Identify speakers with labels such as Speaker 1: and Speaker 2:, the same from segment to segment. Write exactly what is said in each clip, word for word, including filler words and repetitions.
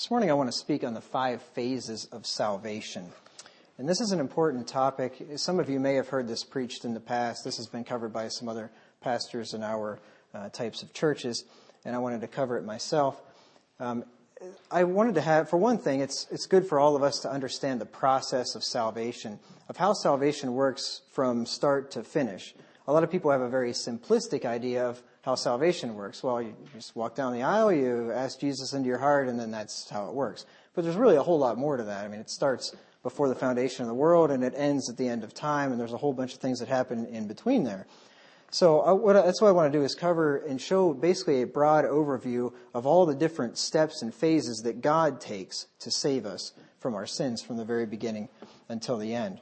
Speaker 1: This morning I want to speak on the five phases of salvation. And this is an important topic. Some of you may have heard this preached in the past. This has been covered by some other pastors in our uh, types of churches, and I wanted to cover it myself. Um, I wanted to have, for one thing, it's it's good for all of us to understand the process of salvation, of how salvation works from start to finish. A lot of people have a very simplistic idea of how salvation works. Well, you just walk down the aisle, you ask Jesus into your heart, and then that's how it works. But there's really a whole lot more to that. I mean, it starts before the foundation of the world, and it ends at the end of time, and there's a whole bunch of things that happen in between there. So I, what, that's what I want to do is cover and show basically a broad overview of all the different steps and phases that God takes to save us from our sins from the very beginning until the end.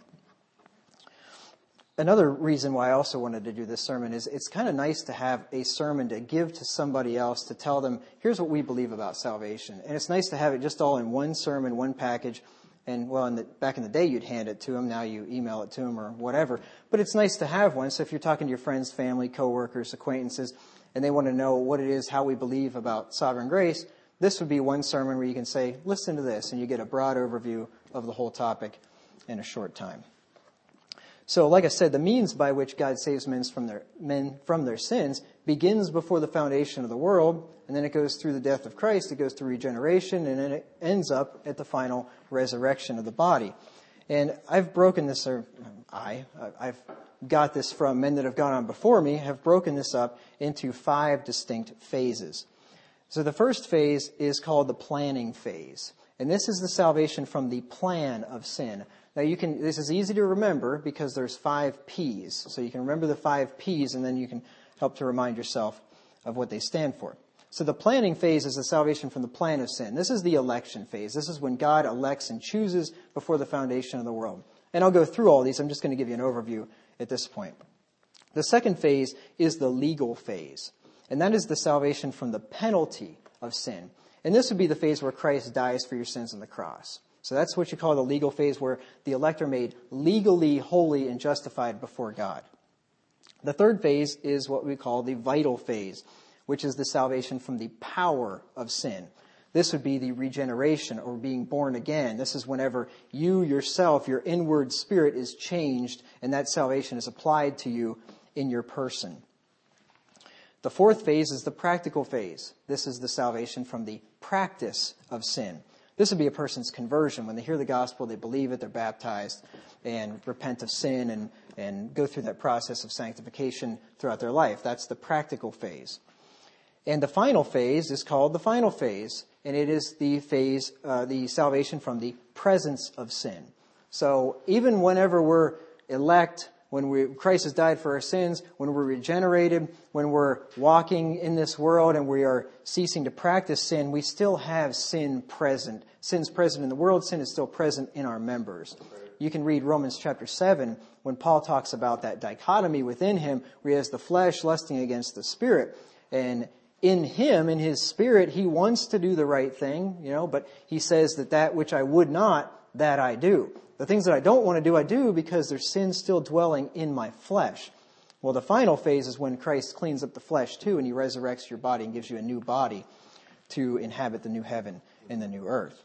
Speaker 1: Another reason why I also wanted to do this sermon is it's kind of nice to have a sermon to give to somebody else to tell them, here's what we believe about salvation. And it's nice to have it just all in one sermon, one package. And, well, in the, back in the day, you'd hand it to them. Now you email it to them or whatever. But it's nice to have one. So if you're talking to your friends, family, coworkers, acquaintances, and they want to know what it is, how we believe about sovereign grace, this would be one sermon where you can say, listen to this, and you get a broad overview of the whole topic in a short time. So, like I said, the means by which God saves men from their men from their sins begins before the foundation of the world, and then it goes through the death of Christ, it goes through regeneration, and then it ends up at the final resurrection of the body. And I've broken this, or I, I've got this from men that have gone on before me, have broken this up into five distinct phases. So the first phase is called the planning phase. And this is the salvation from the plan of sin. Now you can, this is easy to remember because there's five P's. So you can remember the five P's and then you can help to remind yourself of what they stand for. So the planning phase is the salvation from the plan of sin. This is the election phase. This is when God elects and chooses before the foundation of the world. And I'll go through all these. I'm just going to give you an overview at this point. The second phase is the legal phase. And that is the salvation from the penalty of sin. And this would be the phase where Christ dies for your sins on the cross. So that's what you call the legal phase, where the elect are made legally holy and justified before God. The third phase is what we call the vital phase, which is the salvation from the power of sin. This would be the regeneration or being born again. This is whenever you yourself, your inward spirit is changed and that salvation is applied to you in your person. The fourth phase is the practical phase. This is the salvation from the practice of sin. This would be a person's conversion. When they hear the gospel, they believe it, they're baptized, and repent of sin and, and go through that process of sanctification throughout their life. That's the practical phase. And the final phase is called the final phase, and it is the phase, uh, the salvation from the presence of sin. So even whenever we're elect, when we, Christ has died for our sins, when we're regenerated, when we're walking in this world and we are ceasing to practice sin, we still have sin present. Sin's present in the world, sin is still present in our members. You can read Romans chapter seven when Paul talks about that dichotomy within him where he has the flesh lusting against the spirit. And in him, in his spirit, he wants to do the right thing, you know, but he says that that which I would not, that I do. The things that I don't want to do, I do because there's sin still dwelling in my flesh. Well, the final phase is when Christ cleans up the flesh too, and he resurrects your body and gives you a new body to inhabit the new heaven and the new earth.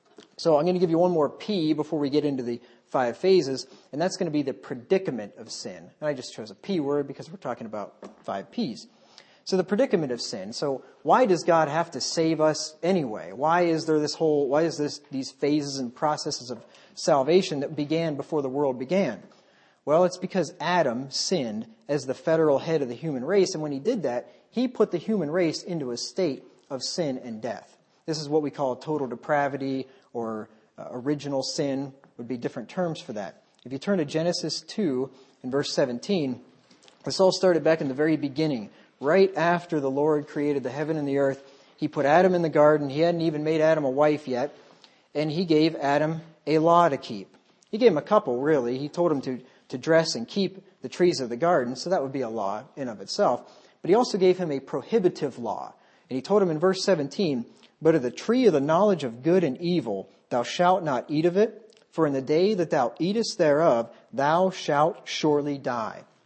Speaker 1: So I'm going to give you one more P before we get into the five phases, and that's going to be the predicament of sin. And I just chose a P word because we're talking about five P's. So the predicament of sin. So why does God have to save us anyway? Why is there this whole, why is this these phases and processes of salvation that began before the world began? Well, it's because Adam sinned as the federal head of the human race. And when he did that, he put the human race into a state of sin and death. This is what we call total depravity or uh, original sin would be different terms for that. If you turn to Genesis two in verse seventeen, this all started back in the very beginning. Right after the Lord created the heaven and the earth, he put Adam in the garden. He hadn't even made Adam a wife yet. And he gave Adam a law to keep. He gave him a couple, really. He told him to, to dress and keep the trees of the garden. So that would be a law in of itself. But he also gave him a prohibitive law. And he told him in verse seventeen, "But of the tree of the knowledge of good and evil, thou shalt not eat of it. For in the day that thou eatest thereof, thou shalt surely die."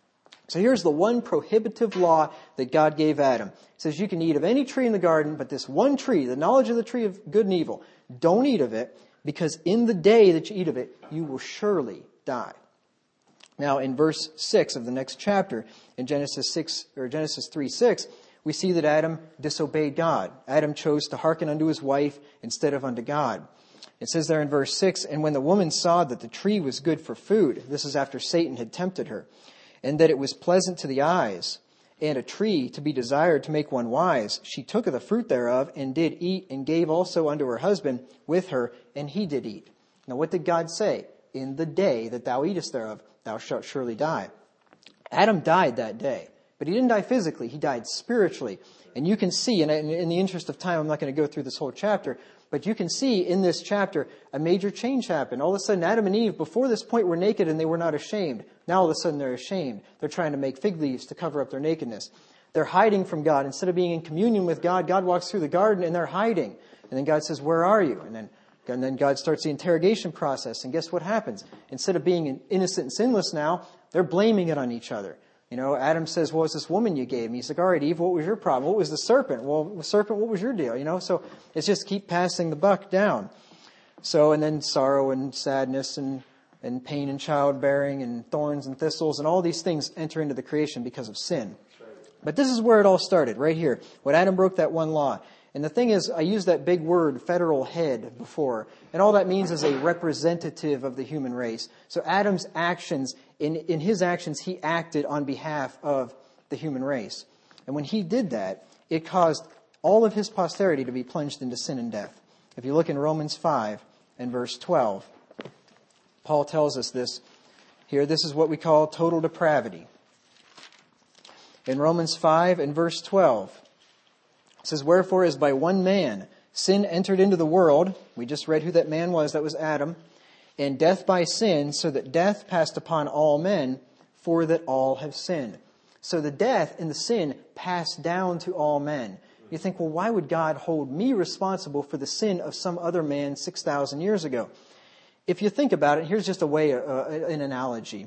Speaker 1: So here's the one prohibitive law that God gave Adam. It says you can eat of any tree in the garden, but this one tree, the knowledge of the tree of good and evil, don't eat of it, because in the day that you eat of it, you will surely die. Now in verse six of the next chapter, in Genesis six or Genesis three six, we see that Adam disobeyed God. Adam chose to hearken unto his wife instead of unto God. It says there in verse six, and when the woman saw that the tree was good for food, this is after Satan had tempted her, and that it was pleasant to the eyes, and a tree to be desired to make one wise, she took of the fruit thereof, and did eat, and gave also unto her husband with her, and he did eat. Now what did God say? In the day that thou eatest thereof, thou shalt surely die. Adam died that day, but he didn't die physically, he died spiritually. And you can see, and in the interest of time, I'm not going to go through this whole chapter, but you can see in this chapter a major change happened. All of a sudden, Adam and Eve, before this point, were naked and they were not ashamed. Now all of a sudden they're ashamed. They're trying to make fig leaves to cover up their nakedness. They're hiding from God. Instead of being in communion with God, God walks through the garden and they're hiding. And then God says, where are you? And then, and then God starts the interrogation process. And guess what happens? Instead of being innocent and sinless now, they're blaming it on each other. You know, Adam says, well, it's this woman you gave me. He's like, all right, Eve, what was your problem? What was the serpent? Well, the serpent, what was your deal? You know, so it's just keep passing the buck down. So, and then sorrow and sadness and, and pain and childbearing and thorns and thistles and all these things enter into the creation because of sin. But this is where it all started, right here. When Adam broke that one law. And the thing is, I used that big word, federal head, before. And all that means is a representative of the human race. So Adam's actions, in, in his actions, he acted on behalf of the human race. And when he did that, it caused all of his posterity to be plunged into sin and death. If you look in Romans five and verse twelve, Paul tells us this here. This is what we call total depravity. In Romans five and verse twelve, it says, wherefore as by one man sin entered into the world, we just read who that man was, that was Adam, and death by sin, so that death passed upon all men, for that all have sinned. So the death and the sin passed down to all men. You think, well, why would God hold me responsible for the sin of some other man six thousand years ago? If you think about it, here's just a way, uh, an analogy.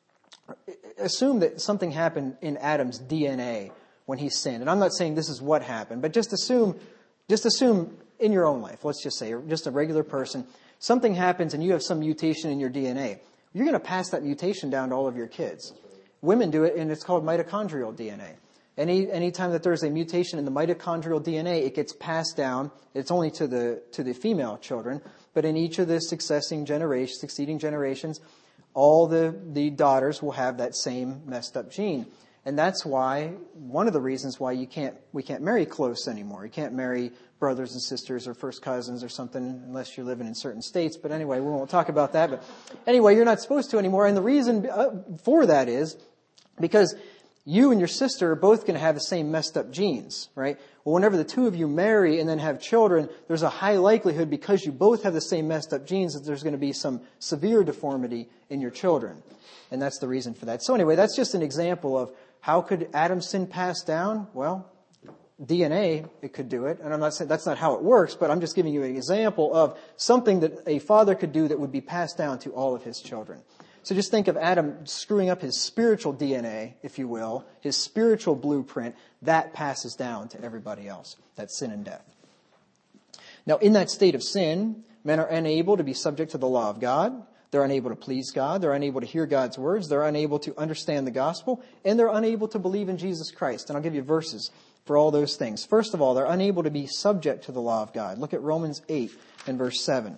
Speaker 1: Assume that something happened in Adam's D N A when he sinned. And I'm not saying this is what happened, but just assume, just assume in your own life, let's just say, just a regular person, something happens and you have some mutation in your D N A. You're going to pass that mutation down to all of your kids. Women do it, and it's called mitochondrial D N A. Any anytime that there's a mutation in the mitochondrial D N A, it gets passed down. It's only to the to the female children, but in each of the succeeding generations, succeeding generations, all the the daughters will have that same messed up gene. And that's why, one of the reasons why you can't, we can't marry close anymore. You can't marry brothers and sisters or first cousins or something unless you're living in certain states. But anyway, we won't talk about that. But anyway, you're not supposed to anymore. And the reason for that is because you and your sister are both going to have the same messed up genes, right? Well, whenever the two of you marry and then have children, there's a high likelihood, because you both have the same messed up genes, that there's going to be some severe deformity in your children. And that's the reason for that. So anyway, that's just an example of how could Adam's sin pass down? Well, D N A, it could do it. And I'm not saying that's not how it works, but I'm just giving you an example of something that a father could do that would be passed down to all of his children. So just think of Adam screwing up his spiritual D N A, if you will, his spiritual blueprint. That passes down to everybody else. That's sin and death. Now, in that state of sin, men are unable to be subject to the law of God. They're unable to please God. They're unable to hear God's words. They're unable to understand the gospel. And they're unable to believe in Jesus Christ. And I'll give you verses for all those things. First of all, they're unable to be subject to the law of God. Look at Romans eight and verse seven.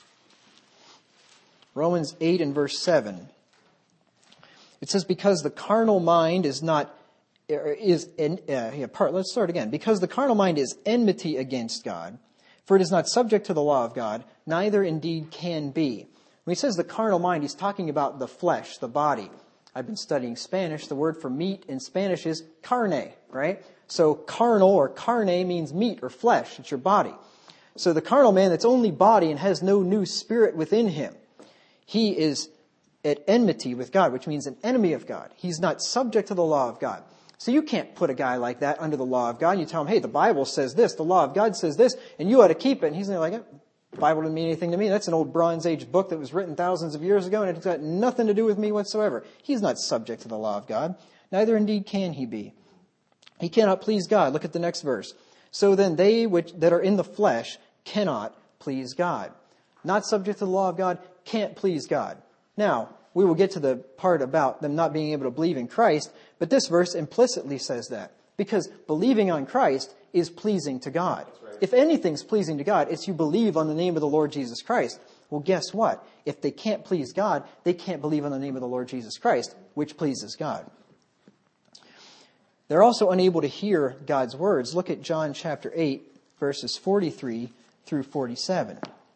Speaker 1: Romans eight and verse seven. It says, because the carnal mind is not, is, uh, yeah, part, let's start again. Because the carnal mind is enmity against God, for it is not subject to the law of God, neither indeed can be. When he says the carnal mind, he's talking about the flesh, the body. I've been studying Spanish. The word for meat in Spanish is carne, right? So carnal or carne means meat or flesh. It's your body. So the carnal man that's only body and has no new spirit within him, he is at enmity with God, which means an enemy of God. He's not subject to the law of God. So you can't put a guy like that under the law of God. And you tell him, hey, the Bible says this, the law of God says this, and you ought to keep it. And he's like, the Bible doesn't mean anything to me. That's an old Bronze Age book that was written thousands of years ago, and it's got nothing to do with me whatsoever. He's not subject to the law of God. neither indeed can he be. He cannot please God. Look at the next verse. So then they which that are in the flesh cannot please God. Not subject to the law of God, can't please God. Now, we will get to the part about them not being able to believe in Christ, but this verse implicitly says that. Because believing on Christ is pleasing to God. Right. If anything's pleasing to God, it's you believe on the name of the Lord Jesus Christ. Well, guess what? If they can't please God, they can't believe on the name of the Lord Jesus Christ, which pleases God. They're also unable to hear God's words. Look at John chapter eight, verses forty-three through forty-seven.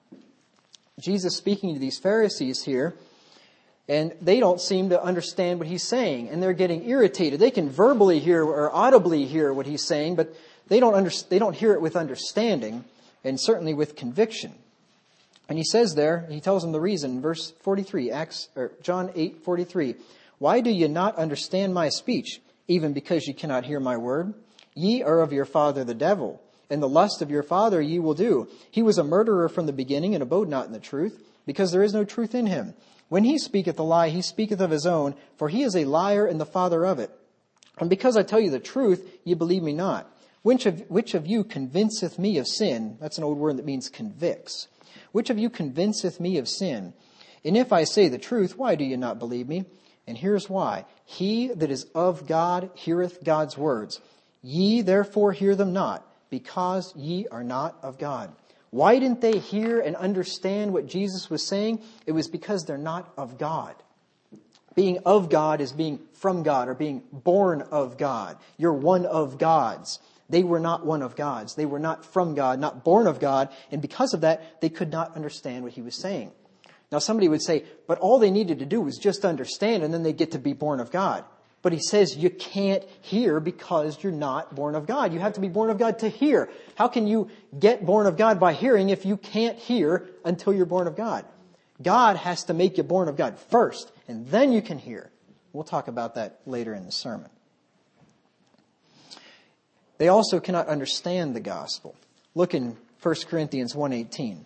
Speaker 1: Jesus speaking to these Pharisees here, and they don't seem to understand what he's saying, and they're getting irritated. They can verbally hear or audibly hear what he's saying, but they don't under, they don't hear it with understanding, and certainly with conviction. And he says there, he tells them the reason, verse forty-three, Acts or John eight forty-three. Why do you not understand my speech, even because ye cannot hear my word? Ye are of your father the devil, and the lust of your father ye will do. He was a murderer from the beginning, and abode not in the truth, because there is no truth in him. When he speaketh a lie, he speaketh of his own, for he is a liar and the father of it. And because I tell you the truth, ye believe me not. Which of, which of you convinceth me of sin? That's an old word that means convicts. Which of you convinceth me of sin? And if I say the truth, why do ye not believe me? And here's why. He that is of God heareth God's words. Ye therefore hear them not, because ye are not of God. Why didn't they hear and understand what Jesus was saying? It was because they're not of God. Being of God is being from God or being born of God. You're one of God's. They were not one of God's. They were not from God, not born of God. And because of that, they could not understand what he was saying. Now somebody would say, but all they needed to do was just understand and then they get to be born of God. But he says you can't hear because you're not born of God. You have to be born of God to hear. How can you get born of God by hearing if you can't hear until you're born of God? God has to make you born of God first, and then you can hear. We'll talk about that later in the sermon. They also cannot understand the gospel. Look in First Corinthians one eighteen.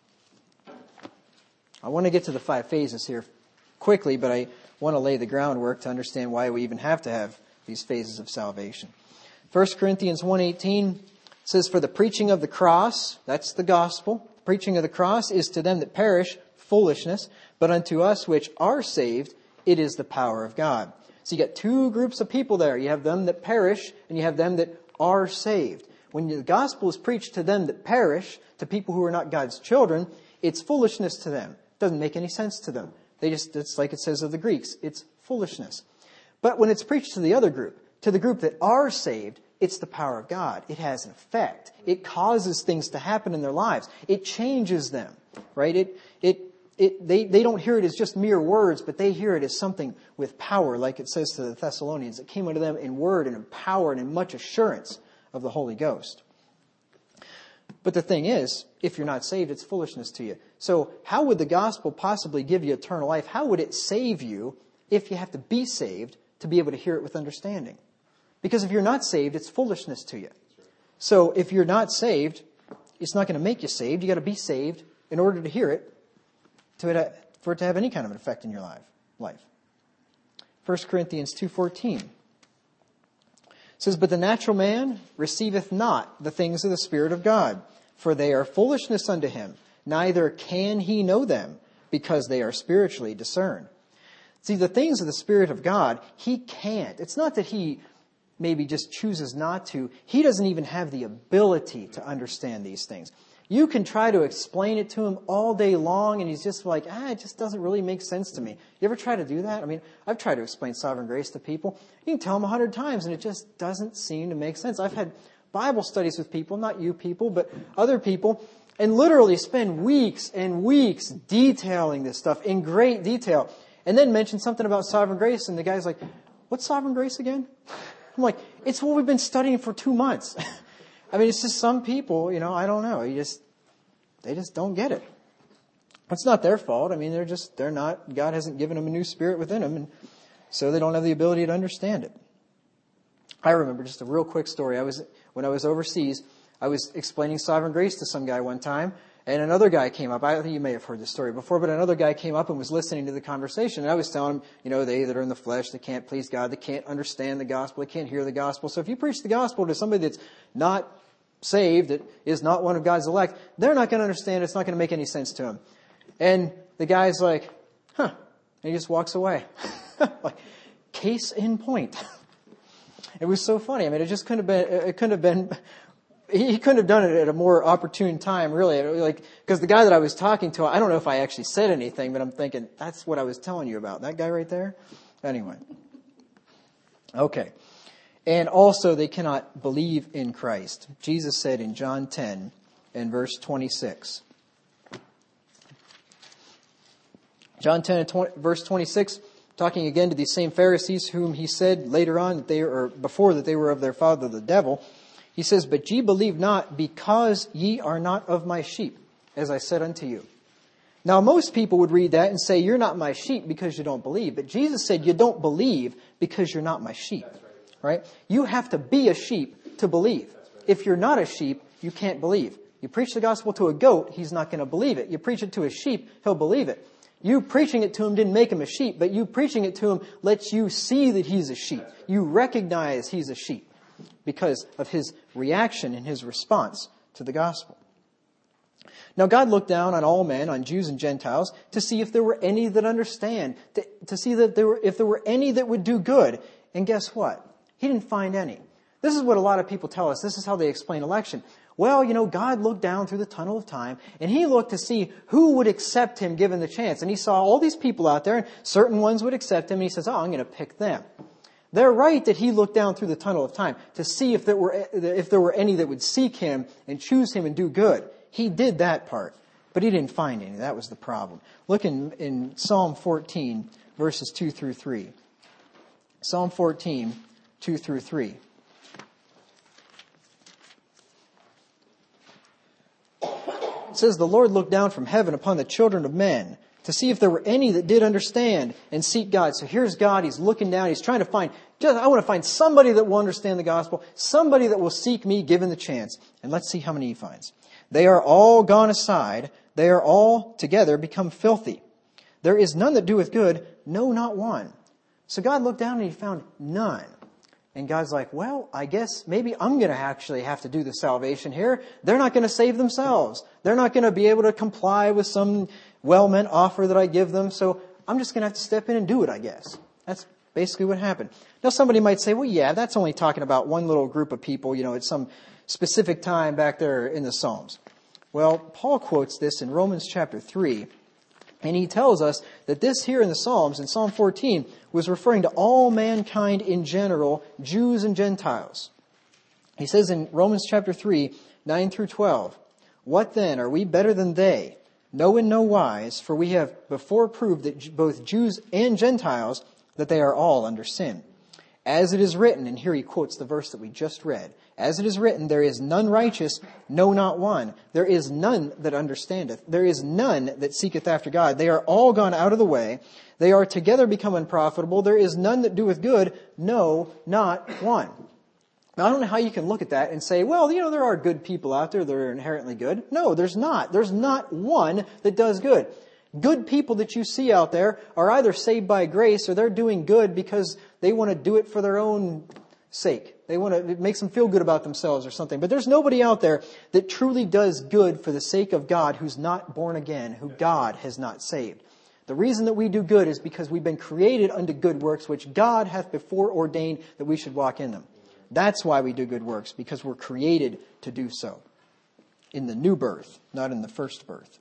Speaker 1: I want to get to the five phases here quickly, but I want to lay the groundwork to understand why we even have to have these phases of salvation. First Corinthians one eighteen says, for the preaching of the cross, that's the gospel, the preaching of the cross is to them that perish foolishness, but unto us which are saved, it is the power of God. So you got two groups of people there. You have them that perish, and you have them that are saved. When the gospel is preached to them that perish, to people who are not God's children, it's foolishness to them. It doesn't make any sense to them. They just, it's like it says of the Greeks, it's foolishness. But when it's preached to the other group, to the group that are saved, it's the power of God. It has an effect. It causes things to happen in their lives. It changes them, right? It, it, it, they, they don't hear it as just mere words, but they hear it as something with power, like it says to the Thessalonians. It came unto them in word and in power and in much assurance of the Holy Ghost. But the thing is, if you're not saved, it's foolishness to you. So how would the gospel possibly give you eternal life? How would it save you if you have to be saved to be able to hear it with understanding? Because if you're not saved, it's foolishness to you. So if you're not saved, it's not going to make you saved. You got to be saved in order to hear it, to it, for it to have any kind of an effect in your life. life. First Corinthians two fourteen says, but the natural man receiveth not the things of the Spirit of God, for they are foolishness unto him. Neither can he know them, because they are spiritually discerned. See, the things of the Spirit of God, he can't. It's not that he maybe just chooses not to. He doesn't even have the ability to understand these things. You can try to explain it to him all day long, and he's just like, ah, it just doesn't really make sense to me. You ever try to do that? I mean, I've tried to explain sovereign grace to people. You can tell them a hundred times, and it just doesn't seem to make sense. I've had Bible studies with people, not you people, but other people, and literally spend weeks and weeks detailing this stuff in great detail, and then mention something about sovereign grace, and the guy's like, what's sovereign grace again? I'm like, it's what we've been studying for two months. I mean, it's just some people, you know, I don't know. You just, they just don't get it. It's not their fault. I mean, they're just, they're not, God hasn't given them a new spirit within them, and so they don't have the ability to understand it. I remember just a real quick story. I was, when I was overseas, I was explaining sovereign grace to some guy one time, And another guy came up. I think you may have heard this story before, but another guy came up and was listening to the conversation. And I was telling him, you know, they that are in the flesh, they can't please God, they can't understand the gospel, they can't hear the gospel. So if you preach the gospel to somebody that's not saved, that is not one of God's elect, they're not going to understand. It's not going to make any sense to them. And the guy's like, huh. And he just walks away. Like, case in point. It was so funny. I mean, it just couldn't have been, it couldn't have been, he couldn't have done it at a more opportune time, really. Like, because the guy that I was talking to, I don't know if I actually said anything, but I'm thinking, that's what I was telling you about. That guy right there? Anyway. Okay. And also, they cannot believe in Christ. Jesus said in John ten and verse twenty-six. John ten and twenty, verse twenty-six, talking again to these same Pharisees whom he said later on that they or before that they were of their father the devil. He says, "But ye believe not, because ye are not of my sheep, as I said unto you." Now, most people would read that and say, "You're not my sheep because you don't believe." But Jesus said, "You don't believe because you're not my sheep." Right? You have to be a sheep to believe. If you're not a sheep, you can't believe. You preach the gospel to a goat, he's not going to believe it. You preach it to a sheep, he'll believe it. You preaching it to him didn't make him a sheep, but you preaching it to him lets you see that he's a sheep. You recognize he's a sheep because of his reaction and his response to the gospel. Now, God looked down on all men, on Jews and Gentiles, to see if there were any that understand, to, to see that there were, if there were any that would do good. And guess what? He didn't find any. This is what a lot of people tell us. This is how they explain election. Well, you know, God looked down through the tunnel of time, and he looked to see who would accept him given the chance. And he saw all these people out there, and certain ones would accept him, and he says, oh, I'm going to pick them. They're right that he looked down through the tunnel of time to see if there were if there were any that would seek him and choose him and do good. He did that part, but he didn't find any. That was the problem. Look in, in Psalm fourteen, verses two through three. Psalm fourteen, two through three. It says, "The Lord looked down from heaven upon the children of men to see if there were any that did understand and seek God." So here's God. He's looking down. He's trying to find, just, I want to find somebody that will understand the gospel, somebody that will seek me given the chance. And let's see how many he finds. "They are all gone aside. They are all together become filthy. There is none that doeth good, no, not one." So God looked down and he found none. And God's like, well, I guess maybe I'm going to actually have to do the salvation here. They're not going to save themselves. They're not going to be able to comply with some well-meant offer that I give them. So I'm just going to have to step in and do it, I guess. That's basically what happened. Now, somebody might say, well, yeah, that's only talking about one little group of people, you know, at some specific time back there in the Psalms. Well, Paul quotes this in Romans chapter three. And he tells us that this here in the Psalms, in Psalm fourteen, was referring to all mankind in general, Jews and Gentiles. He says in Romans chapter three, nine through twelve, "What then? Are we better than they? No, in no wise, for we have before proved that both Jews and Gentiles, that they are all under sin. As it is written," and here he quotes the verse that we just read, "As it is written, there is none righteous, no, not one. There is none that understandeth. There is none that seeketh after God. They are all gone out of the way. They are together become unprofitable. There is none that doeth good, no, not one." Now, I don't know how you can look at that and say, well, you know, there are good people out there that are inherently good. No, there's not. There's not one that does good. Good people that you see out there are either saved by grace or they're doing good because they want to do it for their own sake. They want to, it makes them feel good about themselves or something. But there's nobody out there that truly does good for the sake of God who's not born again, who God has not saved. The reason that we do good is because we've been created unto good works, which God hath before ordained that we should walk in them. That's why we do good works, because we're created to do so. In the new birth, not in the first birth.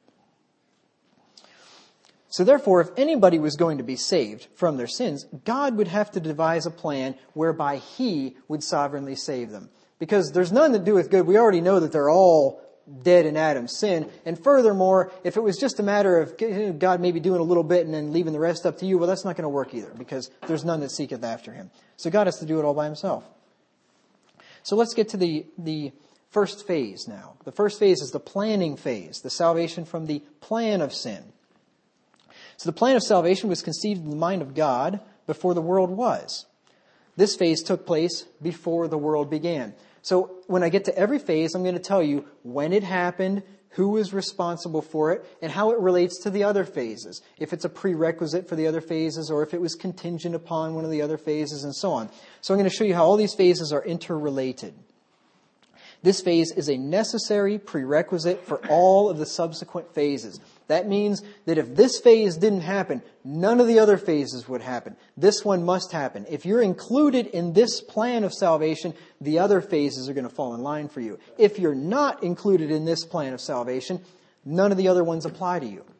Speaker 1: So therefore, if anybody was going to be saved from their sins, God would have to devise a plan whereby he would sovereignly save them. Because there's none that doeth good. We already know that they're all dead in Adam's sin. And furthermore, if it was just a matter of God maybe doing a little bit and then leaving the rest up to you, well, that's not going to work either, because there's none that seeketh after him. So God has to do it all by himself. So let's get to the, the first phase now. The first phase is the planning phase, the salvation from the plan of sin. So the plan of salvation was conceived in the mind of God before the world was. This phase took place before the world began. So when I get to every phase, I'm going to tell you when it happened, who was responsible for it, and how it relates to the other phases. If it's a prerequisite for the other phases, or if it was contingent upon one of the other phases, and so on. So I'm going to show you how all these phases are interrelated. This phase is a necessary prerequisite for all of the subsequent phases. That means that if this phase didn't happen, none of the other phases would happen. This one must happen. If you're included in this plan of salvation, the other phases are going to fall in line for you. If you're not included in this plan of salvation, none of the other ones apply to you.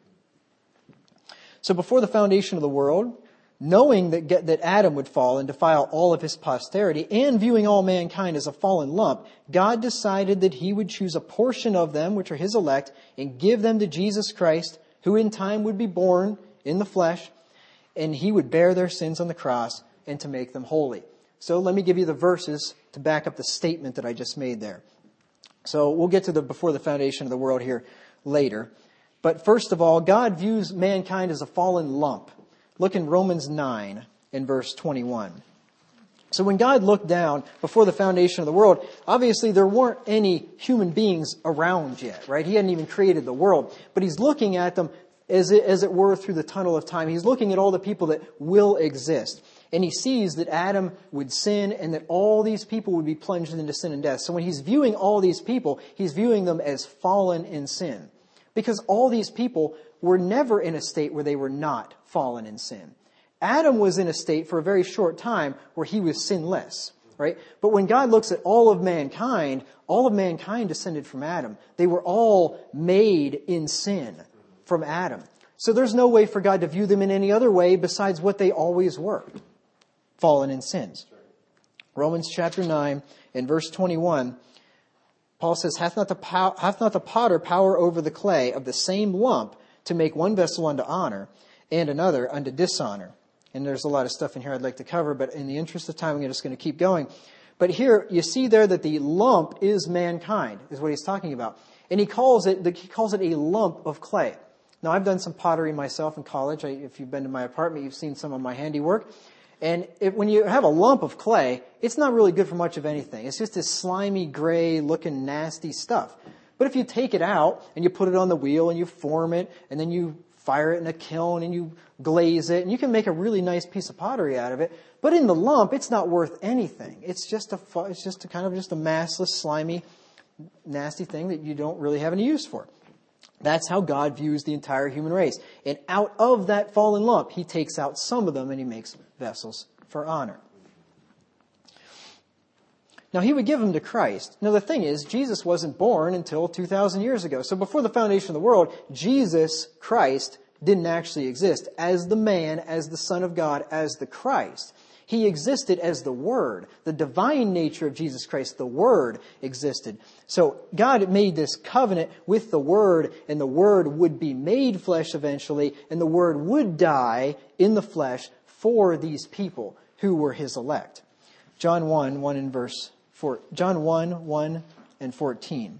Speaker 1: So before the foundation of the world, knowing that, that Adam would fall and defile all of his posterity, and viewing all mankind as a fallen lump, God decided that he would choose a portion of them, which are his elect, and give them to Jesus Christ, who in time would be born in the flesh, and he would bear their sins on the cross and to make them holy. So let me give you the verses to back up the statement that I just made there. So we'll get to the before the foundation of the world here later. But first of all, God views mankind as a fallen lump. Look in Romans nine in verse twenty-one. So when God looked down before the foundation of the world, obviously there weren't any human beings around yet, right? He hadn't even created the world. But he's looking at them as it, as it were through the tunnel of time. He's looking at all the people that will exist. And he sees that Adam would sin and that all these people would be plunged into sin and death. So when he's viewing all these people, he's viewing them as fallen in sin. Because all these people were never in a state where they were not fallen in sin. Adam was in a state for a very short time where he was sinless, right? But when God looks at all of mankind, all of mankind descended from Adam. They were all made in sin from Adam. So there's no way for God to view them in any other way besides what they always were, fallen in sins. Romans chapter nine and verse twenty-one, Paul says, hath not the pow- hath not the potter power over the clay of the same lump to make one vessel unto honor and another unto dishonor? And there's a lot of stuff in here I'd like to cover, but in the interest of time, I'm just going to keep going. But here, you see there that the lump is mankind, is what he's talking about. And he calls it, he calls it a lump of clay. Now, I've done some pottery myself in college. I, if you've been to my apartment, you've seen some of my handiwork. And it, when you have a lump of clay, it's not really good for much of anything. It's just this slimy, gray-looking, nasty stuff. But if you take it out and you put it on the wheel and you form it and then you fire it in a kiln and you glaze it, and you can make a really nice piece of pottery out of it. But in the lump, it's not worth anything. It's just a, it's just a kind of just a massless, slimy, nasty thing that you don't really have any use for. That's how God views the entire human race. And out of that fallen lump, he takes out some of them and he makes vessels for honor. Now, he would give them to Christ. Now, the thing is, Jesus wasn't born until two thousand years ago. So before the foundation of the world, Jesus, Christ, didn't actually exist as the man, as the Son of God, as the Christ. He existed as the Word. The divine nature of Jesus Christ, the Word, existed. So God made this covenant with the Word, and the Word would be made flesh eventually, and the Word would die in the flesh for these people who were his elect. John one, one and verse four. John one, one and fourteen.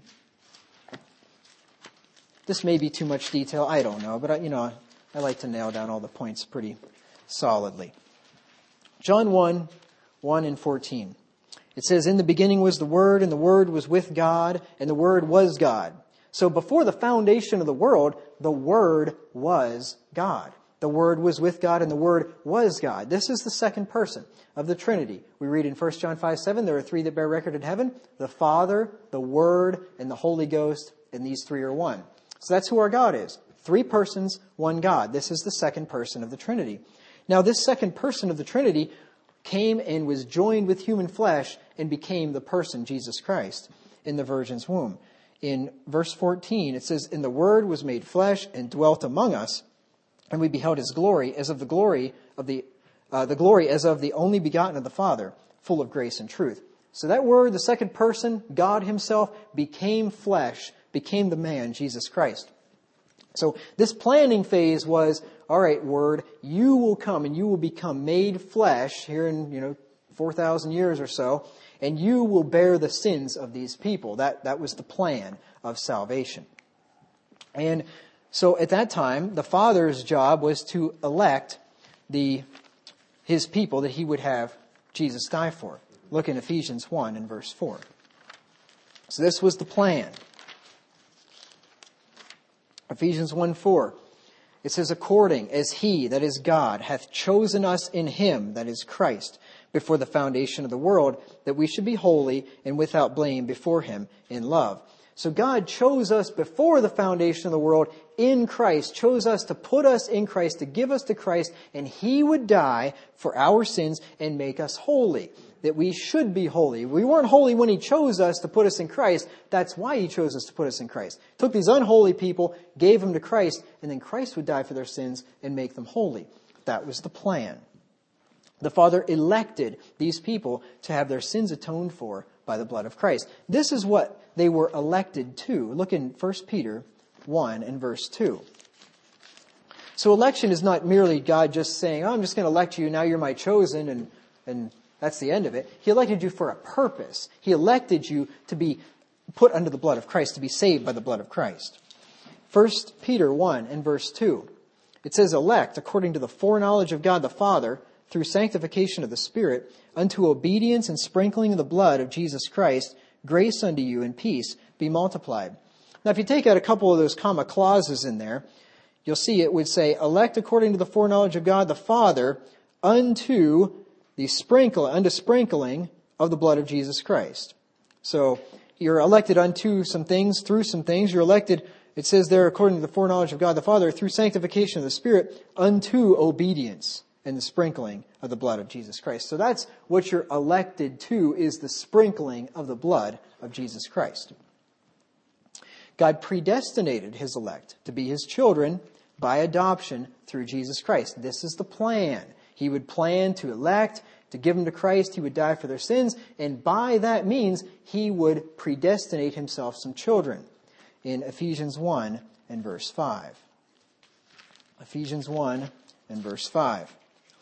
Speaker 1: This may be too much detail, I don't know, but I, you know, I like to nail down all the points pretty solidly. John one, one and fourteen. It says, in the beginning was the Word, and the Word was with God, and the Word was God. So before the foundation of the world, the Word was God. The Word was with God, and the Word was God. This is the second person of the Trinity. We read in First John five, seven, there are three that bear record in heaven, the Father, the Word, and the Holy Ghost, and these three are one. So that's who our God is. Three persons, one God. This is the second person of the Trinity. Now, this second person of the Trinity came and was joined with human flesh and became the person, Jesus Christ, in the Virgin's womb. In verse fourteen, it says, and the Word was made flesh and dwelt among us, and we beheld his glory as of the glory of the, uh, the glory as of the only begotten of the Father, full of grace and truth. So that Word, the second person, God himself, became flesh, became the man, Jesus Christ. So this planning phase was, all right, Word, you will come and you will become made flesh here in, you know, four thousand years or so, and you will bear the sins of these people. That, that was the plan of salvation. And so at that time, the Father's job was to elect the, his people that he would have Jesus die for. Look in Ephesians one and verse four. So this was the plan. Ephesians one four. It says, according as he, that is God, hath chosen us in him, that is Christ, before the foundation of the world, that we should be holy and without blame before him in love. So God chose us before the foundation of the world in Christ, chose us to put us in Christ, to give us to Christ, and he would die for our sins and make us holy, that we should be holy. We weren't holy when he chose us to put us in Christ. That's why he chose us to put us in Christ. Took these unholy people, gave them to Christ, and then Christ would die for their sins and make them holy. That was the plan. The Father elected these people to have their sins atoned for by the blood of Christ. This is what they were elected to. Look in First Peter one and verse two. So election is not merely God just saying, oh, I'm just going to elect you, now you're my chosen, and, and that's the end of it. He elected you for a purpose. He elected you to be put under the blood of Christ, to be saved by the blood of Christ. First Peter one and verse two. It says, elect according to the foreknowledge of God the Father, through sanctification of the Spirit, unto obedience and sprinkling of the blood of Jesus Christ, grace unto you and peace be multiplied. Now, if you take out a couple of those comma clauses in there, you'll see it would say, elect according to the foreknowledge of God the Father, unto the sprinkle, unto sprinkling of the blood of Jesus Christ. So, you're elected unto some things, through some things. You're elected, it says there, according to the foreknowledge of God the Father, through sanctification of the Spirit, unto obedience and the sprinkling of the blood of Jesus Christ. So that's what you're elected to, is the sprinkling of the blood of Jesus Christ. God predestinated his elect to be his children by adoption through Jesus Christ. This is the plan. He would plan to elect, to give them to Christ. He would die for their sins. And by that means, he would predestinate himself some children. In Ephesians one and verse five. Ephesians one and verse five.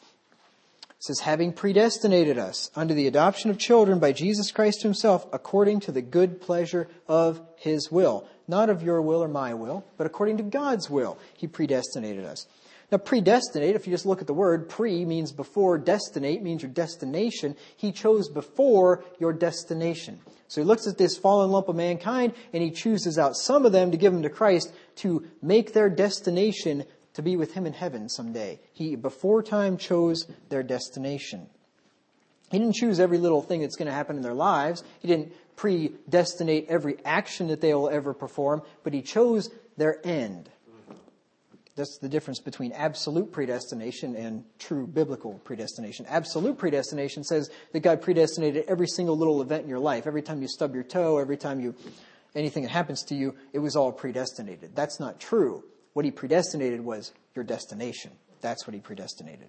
Speaker 1: It says, having predestinated us unto the adoption of children by Jesus Christ himself, according to the good pleasure of his will. Not of your will or my will, but according to God's will, he predestinated us. Now, predestinate, if you just look at the word, pre means before, destinate means your destination. He chose before your destination. So he looks at this fallen lump of mankind, and he chooses out some of them to give them to Christ to make their destination to be with him in heaven someday. He, before time, chose their destination. He didn't choose every little thing that's going to happen in their lives. He didn't predestinate every action that they will ever perform, but he chose their end. That's the difference between absolute predestination and true biblical predestination. Absolute predestination says that God predestinated every single little event in your life. Every time you stub your toe, every time you, anything that happens to you, it was all predestinated. That's not true. What he predestinated was your destination. That's what he predestinated.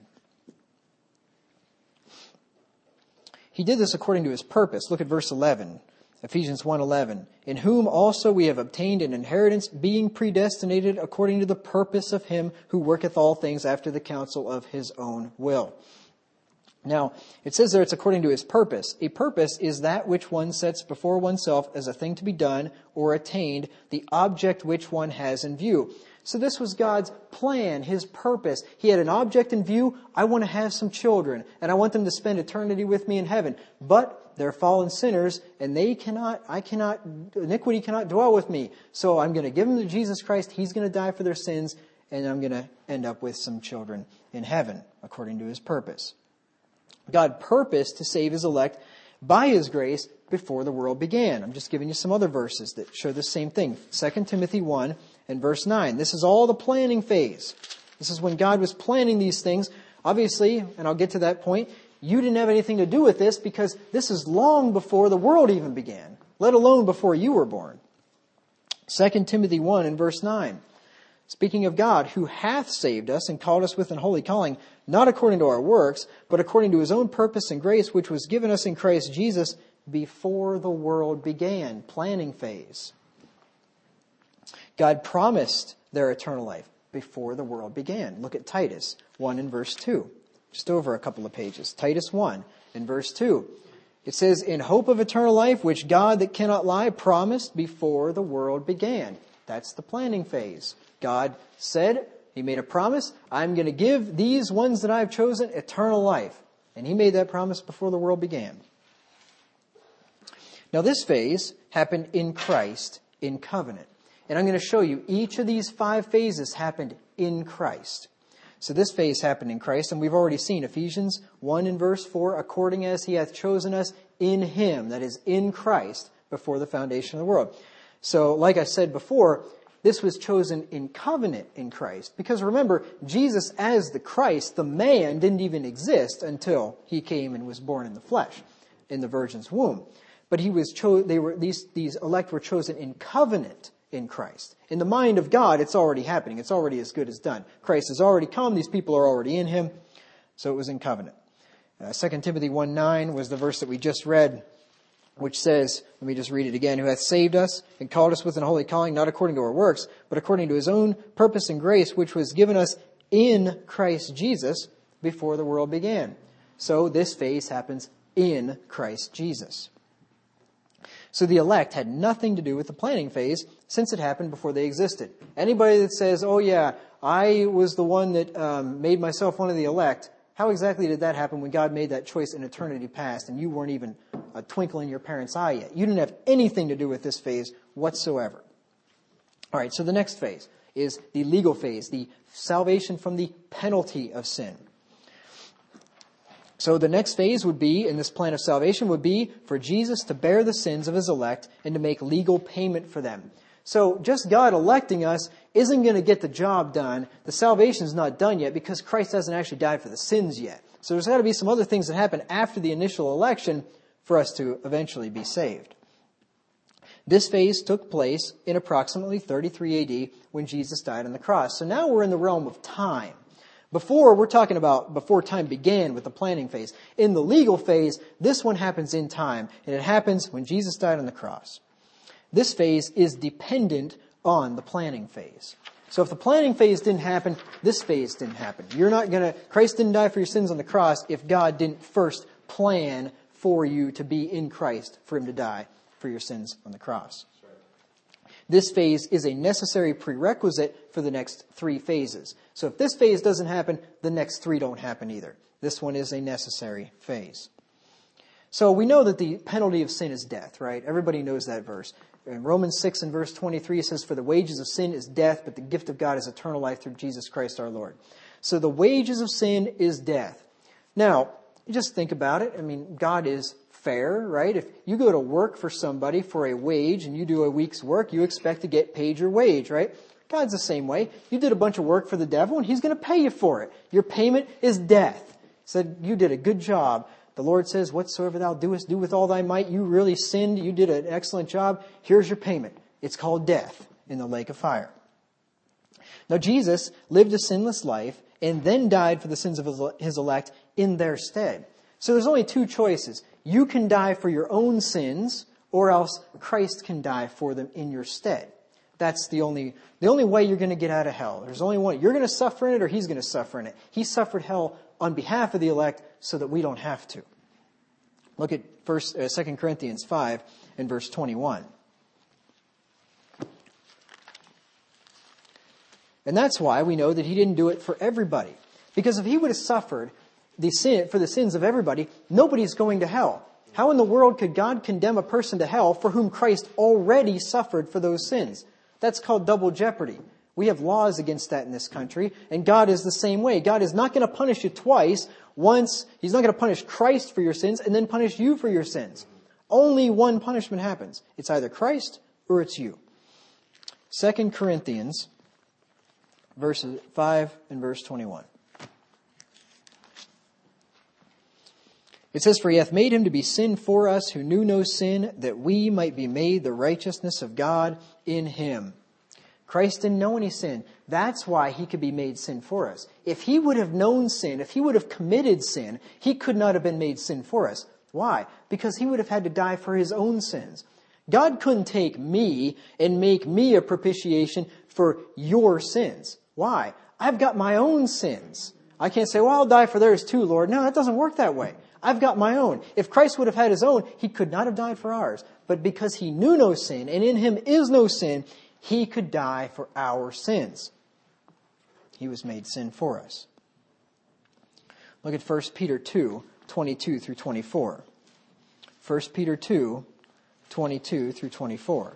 Speaker 1: He did this according to his purpose. Look at verse eleven. Ephesians one eleven. In whom also we have obtained an inheritance, being predestinated according to the purpose of him who worketh all things after the counsel of his own will. Now, it says there it's according to his purpose. A purpose is that which one sets before oneself as a thing to be done or attained, the object which one has in view. So this was God's plan, his purpose. He had an object in view. I want to have some children, and I want them to spend eternity with me in heaven. But they're fallen sinners, and they cannot, I cannot, iniquity cannot dwell with me. So I'm going to give them to Jesus Christ. He's going to die for their sins, and I'm going to end up with some children in heaven, according to his purpose. God purposed to save his elect by his grace before the world began. I'm just giving you some other verses that show the same thing. Second Timothy one and verse nine. This is all the planning phase. This is when God was planning these things. Obviously, and I'll get to that point, you didn't have anything to do with this because this is long before the world even began, let alone before you were born. Second Timothy one and verse nine. Speaking of God, who hath saved us and called us with an holy calling, not according to our works, but according to his own purpose and grace, which was given us in Christ Jesus before the world began. Planning phase. God promised their eternal life before the world began. Look at Titus one and verse two. Just over a couple of pages. Titus one and verse two. It says, in hope of eternal life, which God that cannot lie promised before the world began. That's the planning phase. God said, he made a promise, I'm going to give these ones that I've chosen eternal life. And he made that promise before the world began. Now this phase happened in Christ in covenant. And I'm going to show you each of these five phases happened in Christ. So this phase happened in Christ, and we've already seen Ephesians one and verse four, according as he hath chosen us in him, that is in Christ, before the foundation of the world. So like I said before, this was chosen in covenant in Christ. Because remember, Jesus as the Christ, the man, didn't even exist until he came and was born in the flesh, in the virgin's womb. But he was cho- they were these these elect were chosen in covenant in Christ. In the mind of God, it's already happening. It's already as good as done. Christ has already come. These people are already in him. So it was in covenant. Uh, Second Timothy one nine was the verse that we just read, which says, let me just read it again, who hath saved us and called us with an holy calling, not according to our works, but according to his own purpose and grace, which was given us in Christ Jesus before the world began. So this phase happens in Christ Jesus. So the elect had nothing to do with the planning phase since it happened before they existed. Anybody that says, oh yeah, I was the one that um, made myself one of the elect, how exactly did that happen when God made that choice in eternity past and you weren't even a twinkle in your parents' eye yet? You didn't have anything to do with this phase whatsoever. All right, so the next phase is the legal phase, the salvation from the penalty of sin. So the next phase would be, in this plan of salvation, would be for Jesus to bear the sins of his elect and to make legal payment for them. So just God electing us isn't going to get the job done. The salvation's not done yet because Christ hasn't actually died for the sins yet. So there's got to be some other things that happen after the initial election for us to eventually be saved. This phase took place in approximately thirty-three A D when Jesus died on the cross. So now we're in the realm of time. Before, we're talking about before time began with the planning phase. In the legal phase, this one happens in time, and it happens when Jesus died on the cross. This phase is dependent on the planning phase. So if the planning phase didn't happen, this phase didn't happen. You're not going to, Christ didn't die for your sins on the cross if God didn't first plan for you to be in Christ, for him to die for your sins on the cross. This phase is a necessary prerequisite for the next three phases. So if this phase doesn't happen, the next three don't happen either. This one is a necessary phase. So we know that the penalty of sin is death, right? Everybody knows that verse. In Romans six and verse twenty-three, it says, for the wages of sin is death, but the gift of God is eternal life through Jesus Christ our Lord. So the wages of sin is death. Now, just think about it. I mean, God is fair, right? If you go to work for somebody for a wage and you do a week's work, you expect to get paid your wage, right? God's the same way. You did a bunch of work for the devil and he's going to pay you for it. Your payment is death. He said, you did a good job. The Lord says, whatsoever thou doest, do with all thy might. You really sinned. You did an excellent job. Here's your payment. It's called death in the lake of fire. Now, Jesus lived a sinless life and then died for the sins of his elect in their stead. So there's only two choices. You can die for your own sins, or else Christ can die for them in your stead. That's the only the only way you're going to get out of hell. There's only one. You're going to suffer in it, or he's going to suffer in it. He suffered hell on behalf of the elect so that we don't have to. Look at first, uh, Second Corinthians five and verse twenty-one. And that's why we know that he didn't do it for everybody. Because if he would have suffered the sin for the sins of everybody, nobody's going to hell. How in the world could God condemn a person to hell for whom Christ already suffered for those sins? That's called double jeopardy. We have laws against that in this country, and God is the same way. God is not going to punish you twice. Once, he's not going to punish Christ for your sins and then punish you for your sins. Only one punishment happens. It's either Christ or it's you. Second Corinthians verse five and verse twenty-one. It says, for he hath made him to be sin for us who knew no sin, that we might be made the righteousness of God in him. Christ didn't know any sin. That's why he could be made sin for us. If he would have known sin, if he would have committed sin, he could not have been made sin for us. Why? Because he would have had to die for his own sins. God couldn't take me and make me a propitiation for your sins. Why? I've got my own sins. I can't say, well, I'll die for theirs too, Lord. No, that doesn't work that way. I've got my own. If Christ would have had his own, he could not have died for ours. But because he knew no sin, and in him is no sin, he could die for our sins. He was made sin for us. Look at First Peter two, twenty-two through twenty-four. First Peter two, twenty-two through twenty-four.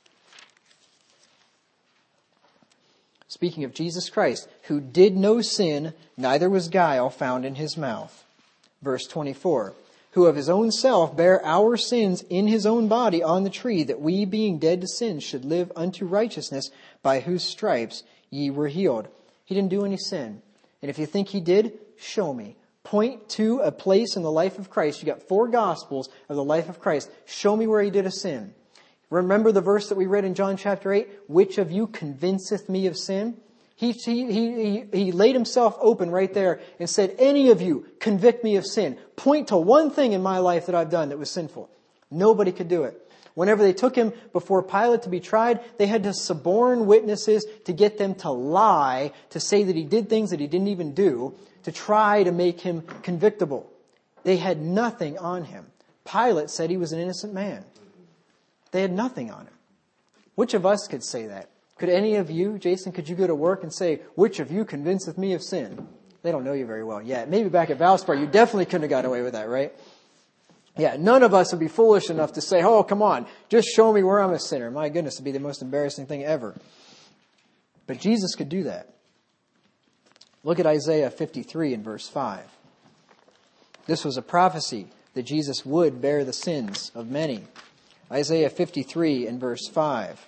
Speaker 1: Speaking of Jesus Christ, who did no sin, neither was guile found in his mouth. Verse twenty-four, who of his own self bare our sins in his own body on the tree, that we, being dead to sin, should live unto righteousness, by whose stripes ye were healed. He didn't do any sin. And if you think he did, show me. Point to a place in the life of Christ. You got four Gospels of the life of Christ. Show me where he did a sin. Remember the verse that we read in John chapter eight? Which of you convinceth me of sin? He, he, he, he laid himself open right there and said, any of you convict me of sin. Point to one thing in my life that I've done that was sinful. Nobody could do it. Whenever they took him before Pilate to be tried, they had to suborn witnesses to get them to lie, to say that he did things that he didn't even do, to try to make him convictable. They had nothing on him. Pilate said he was an innocent man. They had nothing on him. Which of us could say that? Could any of you, Jason, could you go to work and say, which of you convinceth me of sin? They don't know you very well yet. Maybe back at Valspar, you definitely couldn't have got away with that, right? Yeah, none of us would be foolish enough to say, oh, come on, just show me where I'm a sinner. My goodness, it'd be the most embarrassing thing ever. But Jesus could do that. Look at Isaiah fifty-three and verse five. This was a prophecy that Jesus would bear the sins of many. Isaiah fifty-three and verse five.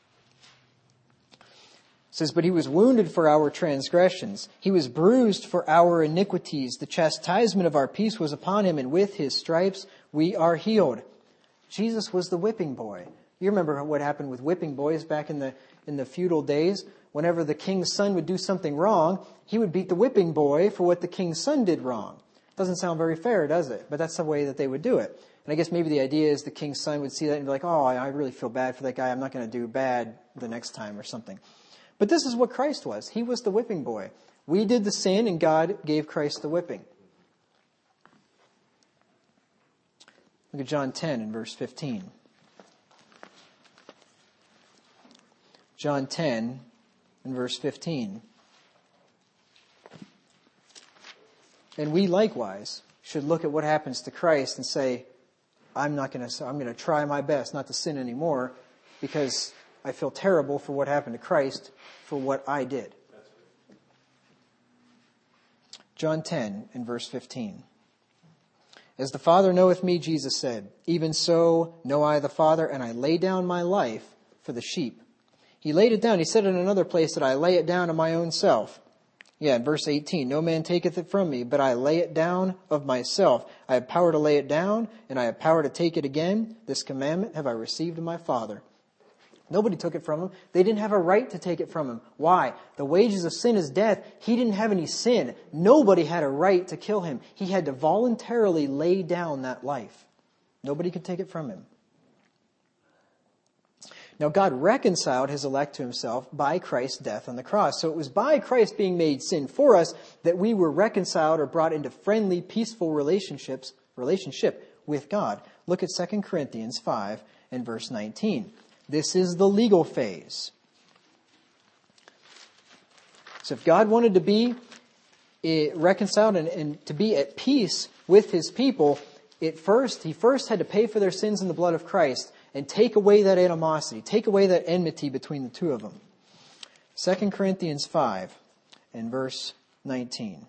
Speaker 1: It says, but he was wounded for our transgressions. He was bruised for our iniquities. The chastisement of our peace was upon him, and with his stripes we are healed. Jesus was the whipping boy. You remember what happened with whipping boys back in the in the feudal days. Whenever the king's son would do something wrong, he would beat the whipping boy for what the king's son did wrong. Doesn't sound very fair, does it? But that's the way that they would do it. And I guess maybe the idea is the king's son would see that and be like, oh, I really feel bad for that guy. I'm not going to do bad the next time or something. But this is what Christ was. He was the whipping boy. We did the sin, and God gave Christ the whipping. Look at John ten and verse fifteen. John ten and verse fifteen. And we likewise should look at what happens to Christ and say, I'm not going to, I'm going to try my best not to sin anymore, because I feel terrible for what happened to Christ for what I did. John ten and verse fifteen. As the Father knoweth me, Jesus said, even so know I the Father, and I lay down my life for the sheep. He laid it down. He said in another place that I lay it down of my own self. Yeah, in verse eighteen, no man taketh it from me, but I lay it down of myself. I have power to lay it down, and I have power to take it again. This commandment have I received of my Father. Nobody took it from him. They didn't have a right to take it from him. Why? The wages of sin is death. He didn't have any sin. Nobody had a right to kill him. He had to voluntarily lay down that life. Nobody could take it from him. Now, God reconciled his elect to himself by Christ's death on the cross. So it was by Christ being made sin for us that we were reconciled or brought into friendly, peaceful relationships, relationship with God. Look at Second Corinthians five and verse nineteen. This is the legal phase. So if God wanted to be reconciled and, and to be at peace with his people, it first, he first had to pay for their sins in the blood of Christ and take away that animosity, take away that enmity between the two of them. Second Corinthians five and verse nineteen.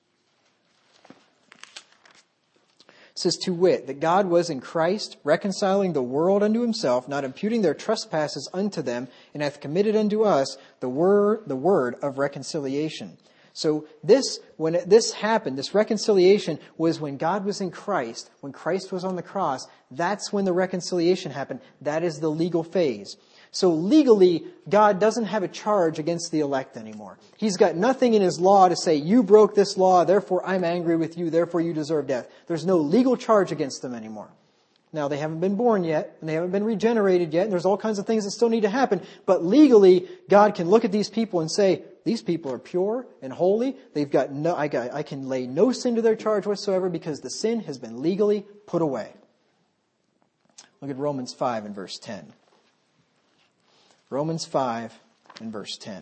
Speaker 1: It says, to wit, that God was in Christ, reconciling the world unto himself, not imputing their trespasses unto them, and hath committed unto us the word, the word of reconciliation. So this, when it, this happened, this reconciliation was when God was in Christ, when Christ was on the cross. That's when the reconciliation happened. That is the legal phase. So legally, God doesn't have a charge against the elect anymore. He's got nothing in his law to say, you broke this law, therefore I'm angry with you, therefore you deserve death. There's no legal charge against them anymore. Now, they haven't been born yet, and they haven't been regenerated yet, and there's all kinds of things that still need to happen. But legally, God can look at these people and say, these people are pure and holy. They've got no, I, got, I can lay no sin to their charge whatsoever because the sin has been legally put away. Look at Romans five and verse ten. Romans five and verse ten.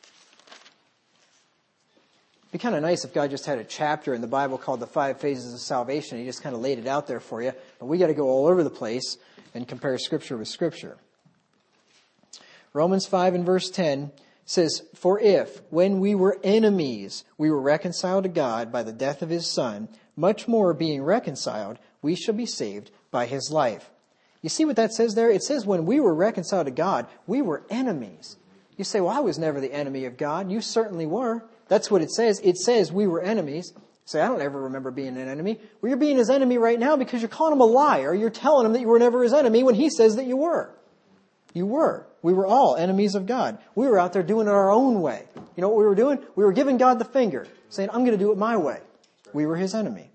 Speaker 1: It'd be kind of nice if God just had a chapter in the Bible called the five phases of salvation. He just kind of laid it out there for you. But we got to go all over the place. and compare Scripture with Scripture. Romans five and verse ten says, "For if, when we were enemies, we were reconciled to God by the death of his Son, much more being reconciled, we shall be saved by his life." You see what that says there? It says when we were reconciled to God, we were enemies. You say, well, I was never the enemy of God. You certainly were. That's what it says. It says we were enemies. You say, I don't ever remember being an enemy. Well, you're being his enemy right now because you're calling him a liar. You're telling him that you were never his enemy when he says that you were. You were. We were all enemies of God. We were out there doing it our own way. You know what we were doing? We were giving God the finger, saying, I'm going to do it my way. We were his enemy.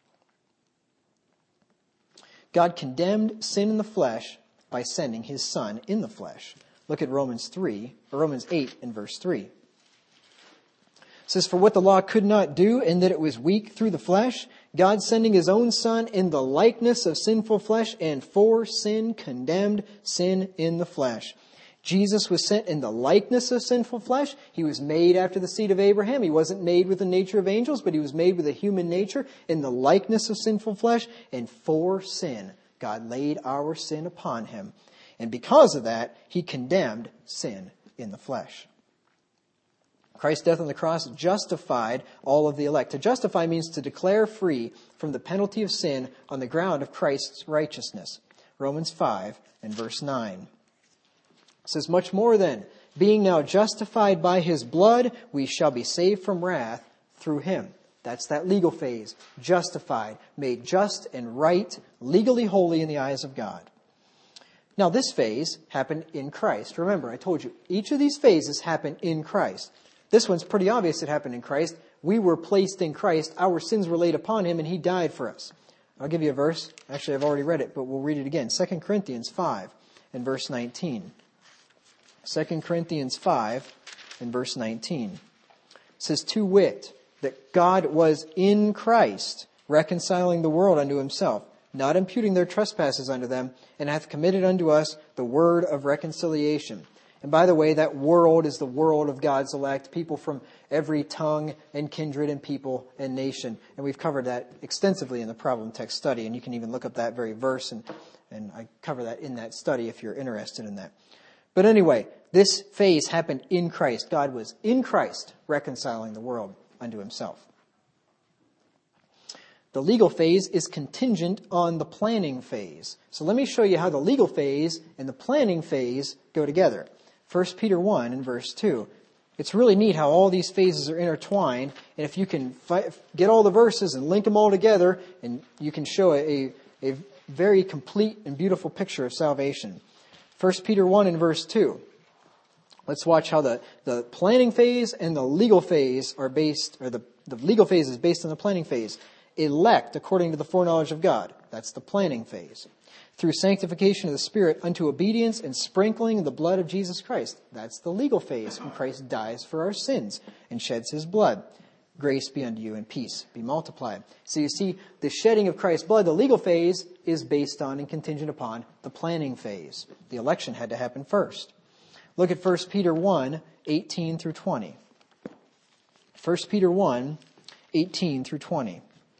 Speaker 1: God condemned sin in the flesh by sending his Son in the flesh. Look at Romans three, or Romans eight and verse three. It says, "For what the law could not do, in that it was weak through the flesh, God sending his own Son in the likeness of sinful flesh, and for sin condemned sin in the flesh." Jesus was sent in the likeness of sinful flesh. He was made after the seed of Abraham. He wasn't made with the nature of angels, but he was made with a human nature in the likeness of sinful flesh. And for sin, God laid our sin upon him. And because of that, he condemned sin in the flesh. Christ's death on the cross justified all of the elect. To justify means to declare free from the penalty of sin on the ground of Christ's righteousness. Romans five and verse nine. It says, "Much more then, being now justified by his blood, we shall be saved from wrath through him." That's that legal phase. Justified, made just and right, legally holy in the eyes of God. Now this phase happened in Christ. Remember, I told you, each of these phases happened in Christ. This one's pretty obvious it happened in Christ. We were placed in Christ. Our sins were laid upon him, and he died for us. I'll give you a verse. Actually, I've already read it, but we'll read it again. Second Corinthians five and verse nineteen. Second Corinthians five and verse nineteen. It says, "To wit, that God was in Christ, reconciling the world unto himself, not imputing their trespasses unto them, and hath committed unto us the word of reconciliation." And by the way, that world is the world of God's elect, people from every tongue and kindred and people and nation. And we've covered that extensively in the problem text study, and you can even look up that very verse, and, and I cover that in that study if you're interested in that. But anyway, this phase happened in Christ. God was in Christ reconciling the world unto himself. The legal phase is contingent on the planning phase. So let me show you how the legal phase and the planning phase go together. First Peter one and verse two. It's really neat how all these phases are intertwined. And if you can fi- get all the verses and link them all together, and you can show a, a very complete and beautiful picture of salvation. First Peter one and verse two. Let's watch how the, the planning phase and the legal phase are based, or the, the legal phase is based on the planning phase. Elect according to the foreknowledge of God. That's the planning phase. Through sanctification of the Spirit unto obedience and sprinkling of the blood of Jesus Christ. That's the legal phase when Christ dies for our sins and sheds his blood. Grace be unto you and peace be multiplied. So you see, the shedding of Christ's blood, the legal phase, is based on and contingent upon the planning phase. The election had to happen first. Look at First Peter one, eighteen through twenty. First Peter one, eighteen through twenty.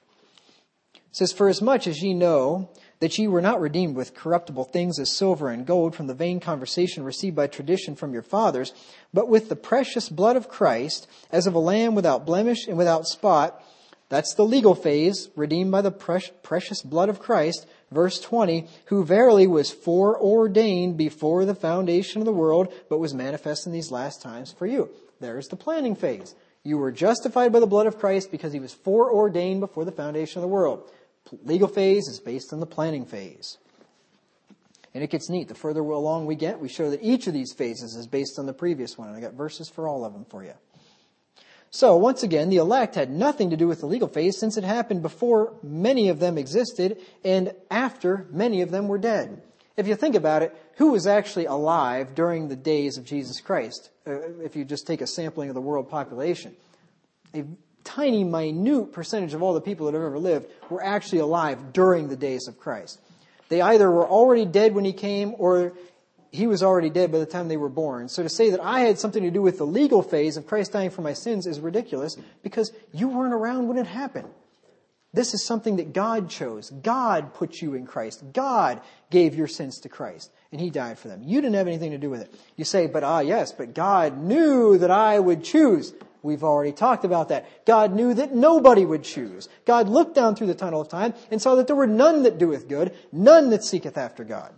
Speaker 1: It says, "For as much as ye know that ye were not redeemed with corruptible things as silver and gold from the vain conversation received by tradition from your fathers, but with the precious blood of Christ, as of a lamb without blemish and without spot." That's the legal phase, redeemed by the precious blood of Christ. Verse twenty, "Who verily was foreordained before the foundation of the world, but was manifest in these last times for you." There's the planning phase. You were justified by the blood of Christ because he was foreordained before the foundation of the world. Legal phase is based on the planning phase. And it gets neat. The further along we get, we show that each of these phases is based on the previous one. And I got verses for all of them for you. So once again, the elect had nothing to do with the legal phase, since it happened before many of them existed and after many of them were dead. If you think about it, who was actually alive during the days of Jesus Christ? Uh, if you just take a sampling of the world population, a tiny, minute percentage of all the people that have ever lived were actually alive during the days of Christ. They either were already dead when he came, or he was already dead by the time they were born. So to say that I had something to do with the legal phase of Christ dying for my sins is ridiculous, because you weren't around when it happened. This is something that God chose. God put you in Christ. God gave your sins to Christ, and he died for them. You didn't have anything to do with it. You say, but ah, yes, but God knew that I would choose. We've already talked about that. God knew that nobody would choose. God looked down through the tunnel of time and saw that there were none that doeth good, none that seeketh after God.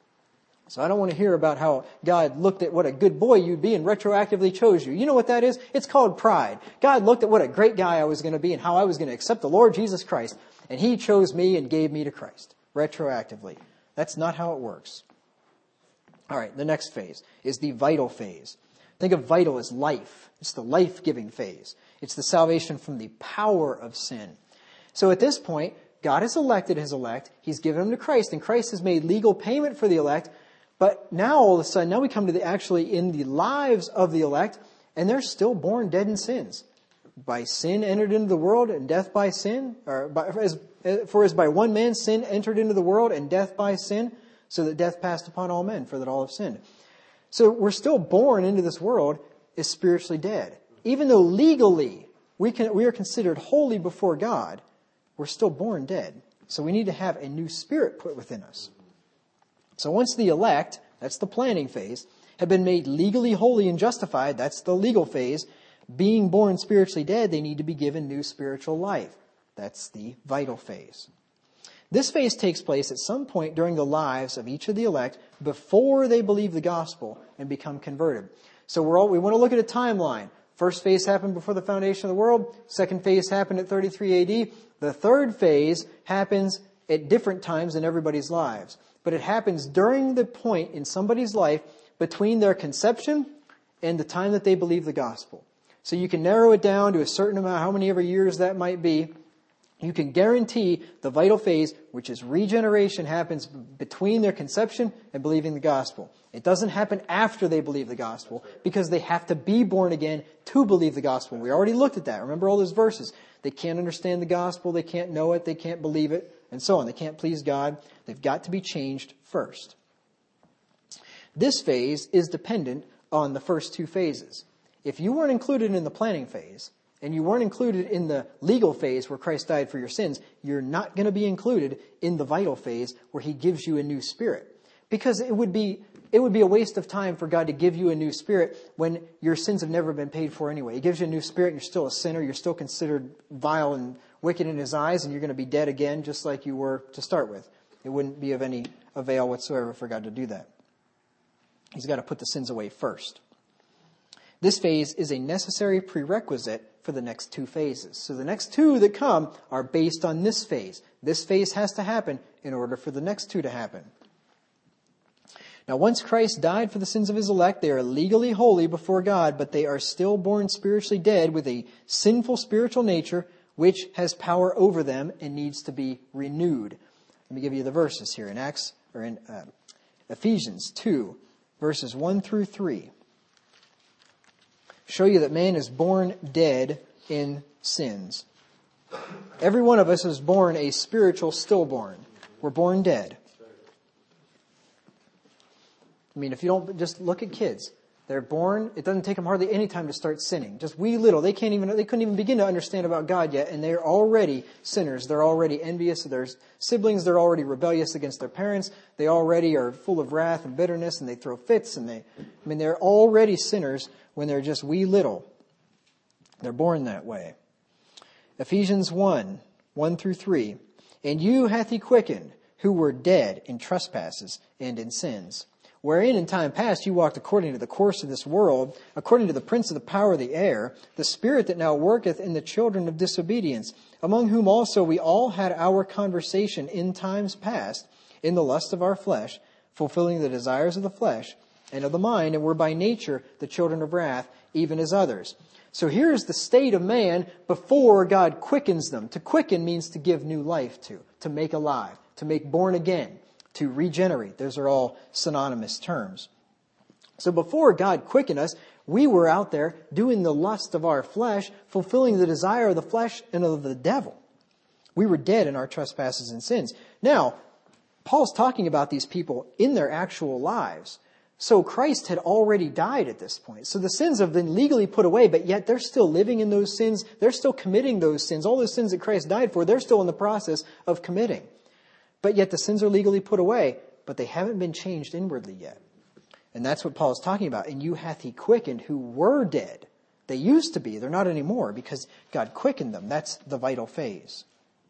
Speaker 1: So I don't want to hear about how God looked at what a good boy you'd be and retroactively chose you. You know what that is? It's called pride. God looked at what a great guy I was going to be and how I was going to accept the Lord Jesus Christ. And he chose me and gave me to Christ retroactively. That's not how it works. All right, the next phase is the vital phase. Think of vital as life. It's the life-giving phase. It's the salvation from the power of sin. So at this point, God has elected his elect. He's given them to Christ, and Christ has made legal payment for the elect. But now all of a sudden, now we come to the actually in the lives of the elect, and they're still born dead in sins. By sin entered into the world, and death by sin. Or by, as, for as by one man sin entered into the world, and death by sin, so that death passed upon all men, for that all have sinned. So we're still born into this world as spiritually dead. Even though legally we can we are considered holy before God, we're still born dead. So we need to have a new spirit put within us. So once the elect, that's the planning phase, have been made legally holy and justified, that's the legal phase, being born spiritually dead, they need to be given new spiritual life. That's the vital phase. This phase takes place at some point during the lives of each of the elect before they believe the gospel and become converted. So we're all, we want to look at a timeline. First phase happened before the foundation of the world. Second phase happened at thirty-three A D. The third phase happens at different times in everybody's lives. But it happens during the point in somebody's life between their conception and the time that they believe the gospel. So you can narrow it down to a certain amount, how many ever years that might be. You can guarantee the vital phase, which is regeneration, happens between their conception and believing the gospel. It doesn't happen after they believe the gospel because they have to be born again to believe the gospel. We already looked at that. Remember all those verses. They can't understand the gospel. They can't know it. They can't believe it. And so on. They can't please God. They've got to be changed first. This phase is dependent on the first two phases. If you weren't included in the planning phase, and you weren't included in the legal phase where Christ died for your sins, you're not going to be included in the vital phase where he gives you a new spirit. Because it would be it would be a waste of time for God to give you a new spirit when your sins have never been paid for anyway. He gives you a new spirit and you're still a sinner. You're still considered vile and wicked in his eyes, and you're going to be dead again just like you were to start with. It wouldn't be of any avail whatsoever for God to do that. He's got to put the sins away first. This phase is a necessary prerequisite for the next two phases. So the next two that come are based on this phase. This phase has to happen in order for the next two to happen. Now, once Christ died for the sins of his elect, they are legally holy before God, but they are still born spiritually dead with a sinful spiritual nature which has power over them and needs to be renewed. Let me give you the verses here in Acts or in uh, Ephesians two, verses one through three. Show you that man is born dead in sins. Every one of us is born a spiritual stillborn. We're born dead. I mean, if you don't just look at kids, they're born. It doesn't take them hardly any time to start sinning. Just wee little. They can't even. They couldn't even begin to understand about God yet, and they're already sinners. They're already envious of their siblings. They're already rebellious against their parents. They already are full of wrath and bitterness, and they throw fits. And they, I mean, they're already sinners when they're just wee little. They're born that way. Ephesians one, one through three. And you hath he quickened, who were dead in trespasses and in sins, wherein in time past you walked according to the course of this world, according to the prince of the power of the air, the spirit that now worketh in the children of disobedience, among whom also we all had our conversation in times past, in the lust of our flesh, fulfilling the desires of the flesh and of the mind, and were by nature the children of wrath, even as others. So here's the state of man before God quickens them. To quicken means to give new life to, to make alive, to make born again, to regenerate. Those are all synonymous terms. So before God quickened us, we were out there doing the lust of our flesh, fulfilling the desire of the flesh and of the devil. We were dead in our trespasses and sins. Now, Paul's talking about these people in their actual lives. So Christ had already died at this point. So the sins have been legally put away, but yet they're still living in those sins. They're still committing those sins. All those sins that Christ died for, they're still in the process of committing. But yet the sins are legally put away, but they haven't been changed inwardly yet. And that's what Paul is talking about. And you hath he quickened who were dead. They used to be. They're not anymore because God quickened them. That's the vital phase.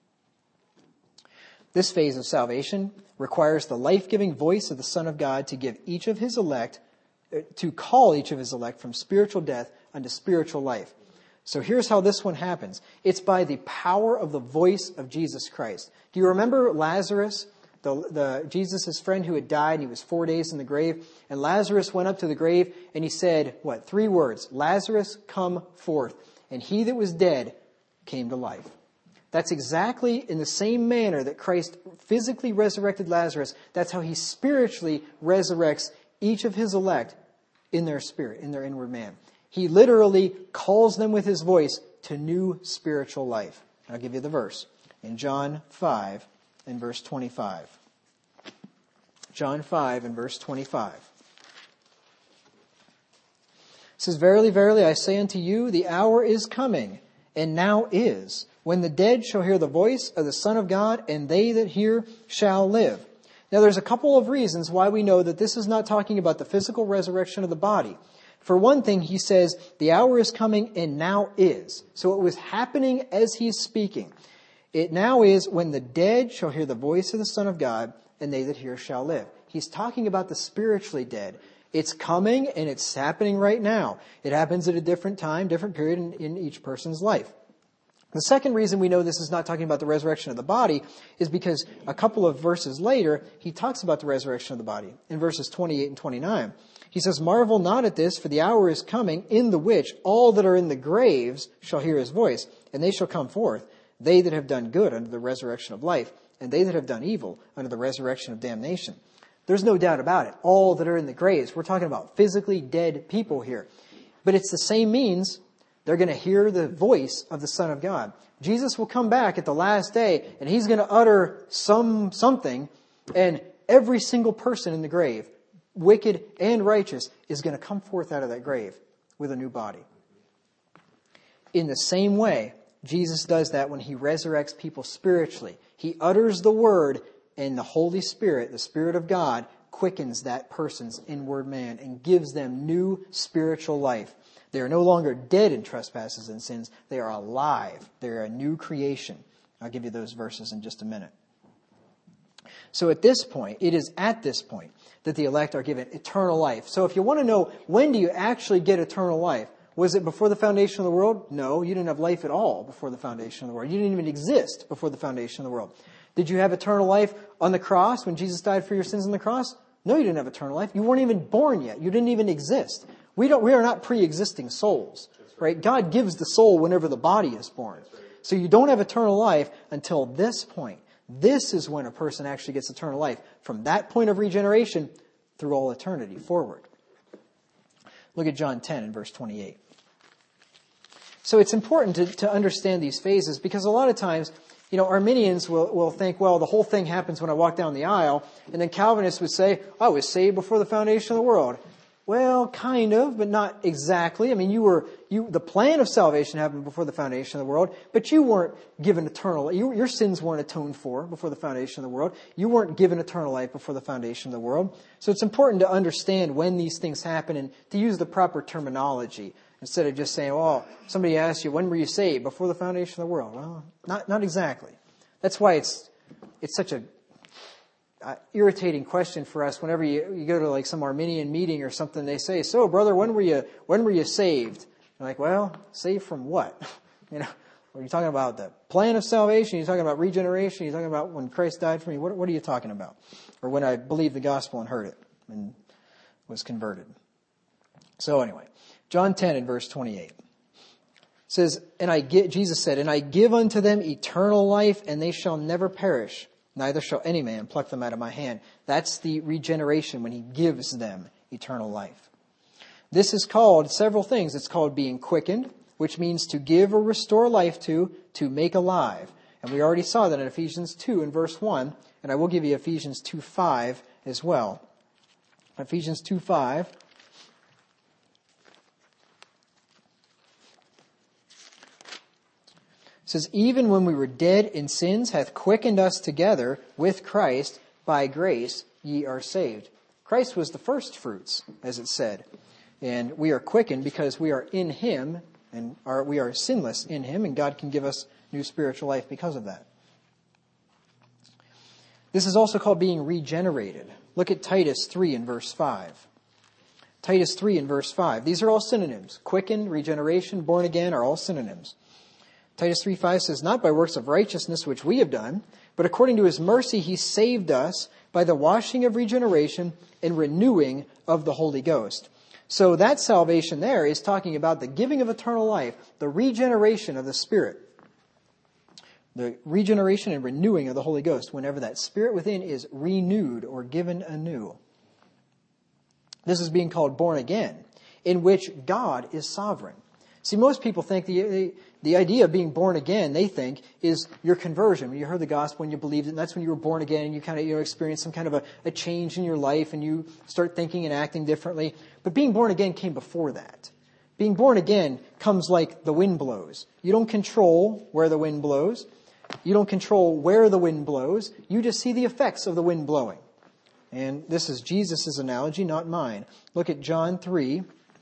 Speaker 1: This phase of salvation requires the life-giving voice of the Son of God to give each of his elect, to call each of his elect from spiritual death unto spiritual life. So here's how this one happens. It's by the power of the voice of Jesus Christ. Do you remember Lazarus, the, the Jesus' friend who had died, and he was four days in the grave? And Lazarus went up to the grave and he said, what? Three words. Lazarus, come forth. And he that was dead came to life. That's exactly in the same manner that Christ physically resurrected Lazarus. That's how he spiritually resurrects each of his elect in their spirit, in their inward man. He literally calls them with his voice to new spiritual life. I'll give you the verse. In John five and verse twenty-five. John five and verse twenty-five. It says, Verily, verily, I say unto you, the hour is coming, and now is, when the dead shall hear the voice of the Son of God, and they that hear shall live. Now there's a couple of reasons why we know that this is not talking about the physical resurrection of the body. For one thing, he says, the hour is coming and now is. So it was happening as he's speaking. It now is when the dead shall hear the voice of the Son of God, and they that hear shall live. He's talking about the spiritually dead. It's coming and it's happening right now. It happens at a different time, different period in, in each person's life. The second reason we know this is not talking about the resurrection of the body is because a couple of verses later, he talks about the resurrection of the body. In verses twenty-eight and twenty-nine, he says, Marvel not at this, for the hour is coming, in the which all that are in the graves shall hear his voice, and they shall come forth, they that have done good unto the resurrection of life, and they that have done evil unto the resurrection of damnation. There's no doubt about it. All that are in the graves. We're talking about physically dead people here. But it's the same means. They're going to hear the voice of the Son of God. Jesus will come back at the last day, and he's going to utter some something, and every single person in the grave, wicked and righteous, is going to come forth out of that grave with a new body. In the same way, Jesus does that when he resurrects people spiritually. He utters the word, and the Holy Spirit, the Spirit of God, quickens that person's inward man and gives them new spiritual life. They are no longer dead in trespasses and sins. They are alive. They are a new creation. I'll give you those verses in just a minute. So at this point, it is at this point that the elect are given eternal life. So if you want to know, when do you actually get eternal life? Was it before the foundation of the world? No, you didn't have life at all before the foundation of the world. You didn't even exist before the foundation of the world. Did you have eternal life on the cross when Jesus died for your sins on the cross? No, you didn't have eternal life. You weren't even born yet. You didn't even exist. We don't, we are not pre-existing souls, right? God gives the soul whenever the body is born. So you don't have eternal life until this point. This is when a person actually gets eternal life. From that point of regeneration through all eternity forward. Look at John ten and verse twenty-eight. So it's important to, to understand these phases because a lot of times, you know, Arminians will, will think, well, the whole thing happens when I walk down the aisle. And then Calvinists would say, I was saved before the foundation of the world. Well, kind of, but not exactly. I mean, you were, you, the plan of salvation happened before the foundation of the world, but you weren't given eternal, you, your sins weren't atoned for before the foundation of the world. You weren't given eternal life before the foundation of the world. So it's important to understand when these things happen and to use the proper terminology instead of just saying, well, somebody asks you, when were you saved? Before the foundation of the world. Well, not, not exactly. That's why it's, it's such a, Uh, irritating question for us whenever you, you go to like some Arminian meeting or something. They say, so brother, when were you when were you saved? You're like, well, saved from what? You know, are you talking about the plan of salvation? Are you talking about regeneration? Are you talking about when Christ died for me? What, what are you talking about? Or when I believed the gospel and heard it and was converted? So anyway, John ten and verse twenty-eight says, and I get, Jesus said, and I give unto them eternal life, and they shall never perish. Neither shall any man pluck them out of my hand. That's the regeneration when he gives them eternal life. This is called several things. It's called being quickened, which means to give or restore life to, to make alive. And we already saw that in Ephesians two and verse one. And I will give you Ephesians two five as well. Ephesians two five. It says, even when we were dead in sins, hath quickened us together with Christ. By grace ye are saved. Christ was the first fruits, as it said. And we are quickened because we are in Him, and are, we are sinless in Him, and God can give us new spiritual life because of that. This is also called being regenerated. Look at Titus three in verse five. Titus three in verse five. These are all synonyms. Quickened, regeneration, born again are all synonyms. Titus three five says, not by works of righteousness which we have done, but according to His mercy He saved us by the washing of regeneration and renewing of the Holy Ghost. So that salvation there is talking about the giving of eternal life, the regeneration of the Spirit. The regeneration and renewing of the Holy Ghost whenever that Spirit within is renewed or given anew. This is being called born again, in which God is sovereign. See, most people think the, the the idea of being born again, they think, is your conversion. When you heard the gospel and you believed it, and that's when you were born again and you kind of, you know, experience some kind of a, a change in your life and you start thinking and acting differently. But being born again came before that. Being born again comes like the wind blows. You don't control where the wind blows. You don't control where the wind blows. You just see the effects of the wind blowing. And this is Jesus' analogy, not mine. Look at John three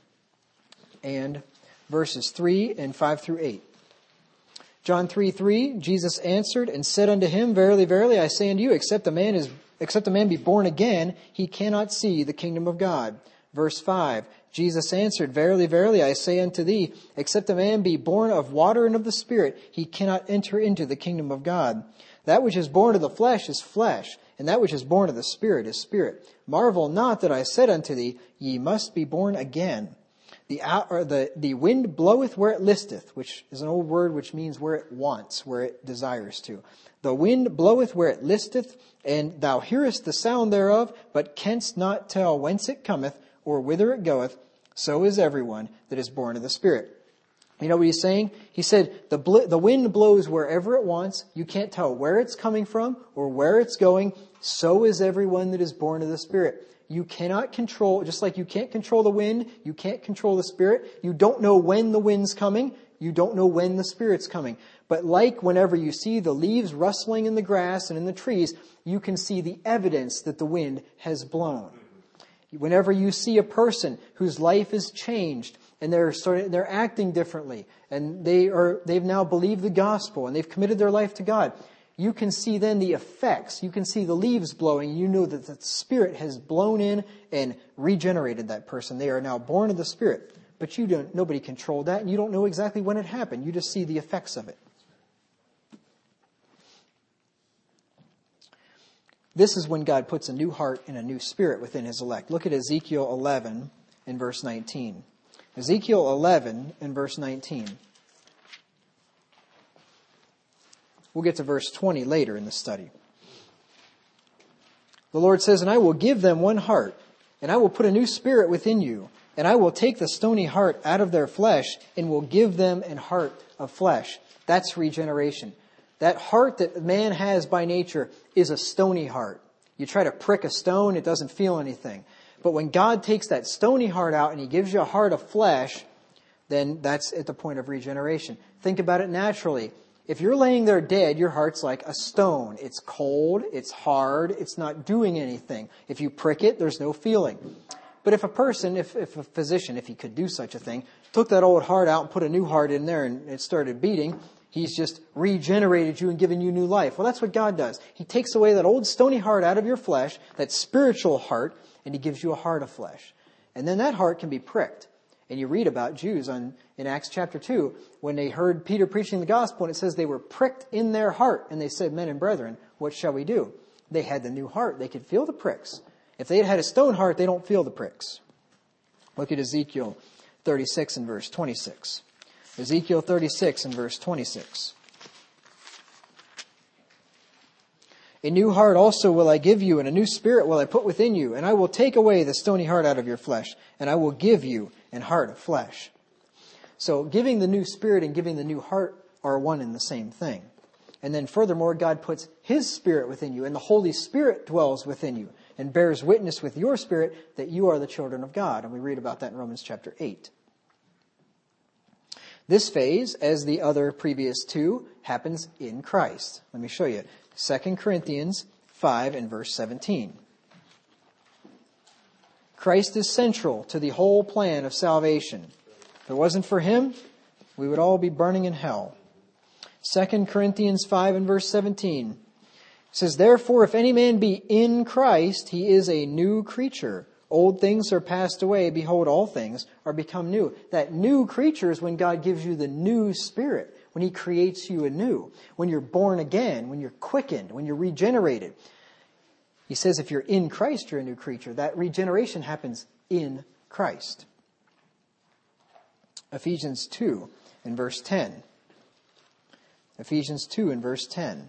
Speaker 1: and verses three and five through eight. John three three, Jesus answered and said unto him, verily, verily, I say unto you, except a man is, except a man be born again, he cannot see the kingdom of God. Verse five, Jesus answered, verily, verily, I say unto thee, except a man be born of water and of the Spirit, he cannot enter into the kingdom of God. That which is born of the flesh is flesh, and that which is born of the Spirit is spirit. Marvel not that I said unto thee, ye must be born again. The, or the, the wind bloweth where it listeth, which is an old word which means where it wants, where it desires to. The wind bloweth where it listeth, and thou hearest the sound thereof, but canst not tell whence it cometh, or whither it goeth. So is everyone that is born of the Spirit. You know what he's saying? He said, the, bl- the wind blows wherever it wants. You can't tell where it's coming from or where it's going. So is everyone that is born of the Spirit. You cannot control, just like you can't control the wind, you can't control the Spirit. You don't know when the wind's coming. You don't know when the Spirit's coming. But like whenever you see the leaves rustling in the grass and in the trees, you can see the evidence that the wind has blown. Whenever you see a person whose life is changed and they're starting, they're acting differently and they are, they've now believed the gospel and they've committed their life to God, you can see then the effects. You can see the leaves blowing. You know that the Spirit has blown in and regenerated that person. They are now born of the Spirit. But you don't, nobody controlled that, and you don't know exactly when it happened. You just see the effects of it. This is when God puts a new heart and a new spirit within His elect. Look at Ezekiel eleven and verse nineteen. Ezekiel eleven and verse nineteen. We'll get to verse twenty later in the study. The Lord says, and I will give them one heart, and I will put a new spirit within you, and I will take the stony heart out of their flesh, and will give them an heart of flesh. That's regeneration. That heart that man has by nature is a stony heart. You try to prick a stone, it doesn't feel anything. But when God takes that stony heart out and He gives you a heart of flesh, then that's at the point of regeneration. Think about it naturally. If you're laying there dead, your heart's like a stone. It's cold, it's hard, it's not doing anything. If you prick it, there's no feeling. But if a person, if, if a physician, if he could do such a thing, took that old heart out and put a new heart in there and it started beating, He's just regenerated you and given you new life. Well, that's what God does. He takes away that old stony heart out of your flesh, that spiritual heart, and He gives you a heart of flesh. And then that heart can be pricked. And you read about Jews on, in Acts chapter two, when they heard Peter preaching the gospel, and it says they were pricked in their heart. And they said, men and brethren, what shall we do? They had the new heart. They could feel the pricks. If they had had a stone heart, they don't feel the pricks. Look at Ezekiel thirty-six and verse twenty-six. Ezekiel thirty-six and verse twenty-six. A new heart also will I give you, and a new spirit will I put within you, and I will take away the stony heart out of your flesh, and I will give you an heart of flesh. So giving the new spirit and giving the new heart are one and the same thing. And then furthermore, God puts His Spirit within you, and the Holy Spirit dwells within you. and bears witness with your spirit that you are the children of God. And we read about that in Romans chapter eight. This phase, as the other previous two, happens in Christ. Let me show you. Second Corinthians five and verse seventeen. Christ is central to the whole plan of salvation. If it wasn't for him, we would all be burning in hell. Second Corinthians five and verse seventeen. It says, therefore, if any man be in Christ, he is a new creature. Old things are passed away. Behold, all things are become new. That new creature is when God gives you the new spirit, when he creates you anew, when you're born again, when you're quickened, when you're regenerated. He says if you're in Christ, you're a new creature. That regeneration happens in Christ. Ephesians two and verse ten. Ephesians two and verse ten.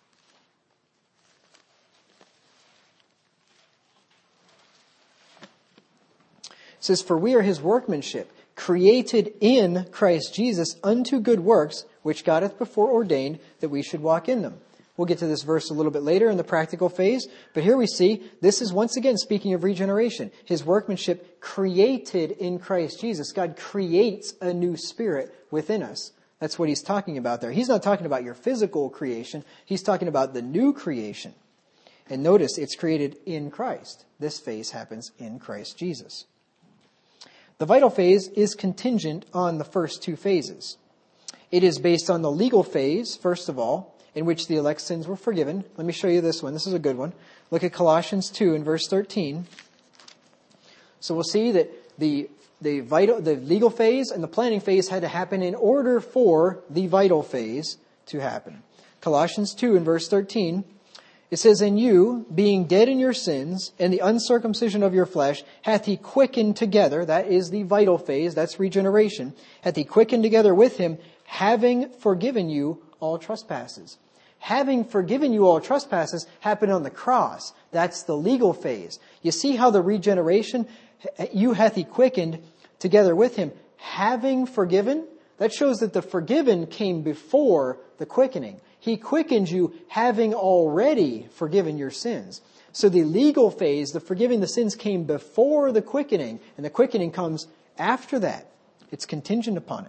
Speaker 1: It says, for we are his workmanship, created in Christ Jesus unto good works, which God hath before ordained that we should walk in them. We'll get to this verse a little bit later in the practical phase. But here we see, this is once again speaking of regeneration. His workmanship created in Christ Jesus. God creates a new spirit within us. That's what he's talking about there. He's not talking about your physical creation. He's talking about the new creation. And notice, it's created in Christ. This phase happens in Christ Jesus. The vital phase is contingent on the first two phases. It is based on the legal phase, first of all, in which the elect's sins were forgiven. Let me show you this one. This is a good one. Look at Colossians two and verse thirteen. So we'll see that the the vital, the legal phase and the planning phase had to happen in order for the vital phase to happen. Colossians two and verse thirteen. It says, and you, being dead in your sins, and the uncircumcision of your flesh, hath he quickened together, that is the vital phase, that's regeneration, hath he quickened together with him, having forgiven you all trespasses. Having forgiven you all trespasses happened on the cross. That's the legal phase. You see how the regeneration, you hath he quickened together with him, having forgiven? That shows that the forgiven came before the quickening. He quickened you having already forgiven your sins. So the legal phase, the forgiving the sins, came before the quickening, and the quickening comes after that. It's contingent upon it.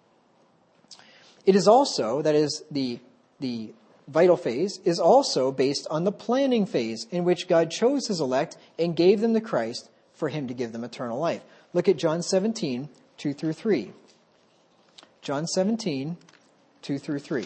Speaker 1: It is also, that is, the, the vital phase, is also based on the planning phase in which God chose his elect and gave them to Christ for him to give them eternal life. Look at John seventeen, two through three. John seventeen, two through three.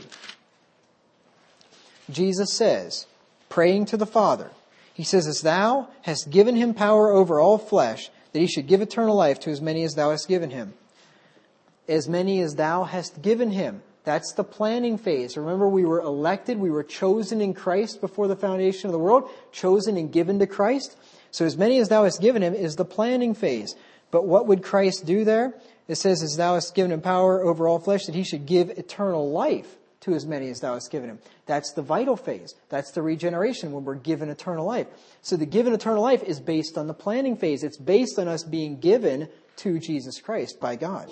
Speaker 1: Jesus says, praying to the Father, he says, as thou hast given him power over all flesh, that he should give eternal life to as many as thou hast given him. As many as thou hast given him. That's the planning phase. Remember, we were elected, we were chosen in Christ before the foundation of the world, chosen and given to Christ. So as many as thou hast given him is the planning phase. But what would Christ do there? It says, as thou hast given him power over all flesh, that he should give eternal life to as many as thou hast given him. That's the vital phase. That's the regeneration when we're given eternal life. So the given eternal life is based on the planning phase. It's based on us being given to Jesus Christ by God.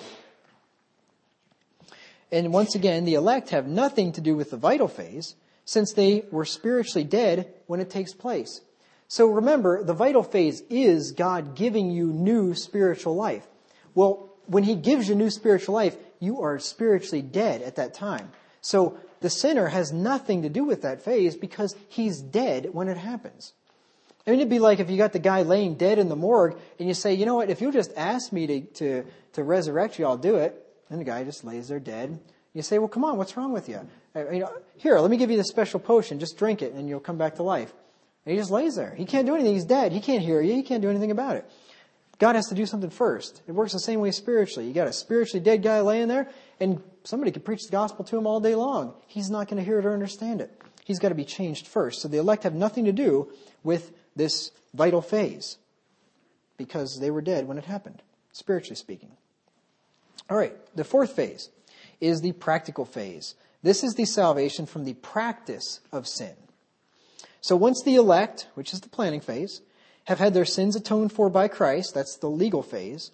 Speaker 1: And once again, the elect have nothing to do with the vital phase, since they were spiritually dead when it takes place. So remember, the vital phase is God giving you new spiritual life. Well, when he gives you new spiritual life, you are spiritually dead at that time. So the sinner has nothing to do with that phase because he's dead when it happens. I mean, it'd be like if you got the guy laying dead in the morgue and you say, you know what, if you'll just ask me to, to, to resurrect you, I'll do it. And the guy just lays there dead. You say, well, come on, what's wrong with you? I mean, here, let me give you this special potion. Just drink it and you'll come back to life. And he just lays there. He can't do anything. He's dead. He can't hear you. He can't do anything about it. God has to do something first. It works the same way spiritually. You got a spiritually dead guy laying there, and somebody could preach the gospel to him all day long. He's not going to hear it or understand it. He's got to be changed first. So the elect have nothing to do with this vital phase because they were dead when it happened, spiritually speaking. All right, the fourth phase is the practical phase. This is the salvation from the practice of sin. So once the elect, which is the planning phase, have had their sins atoned for by Christ, that's the legal phase,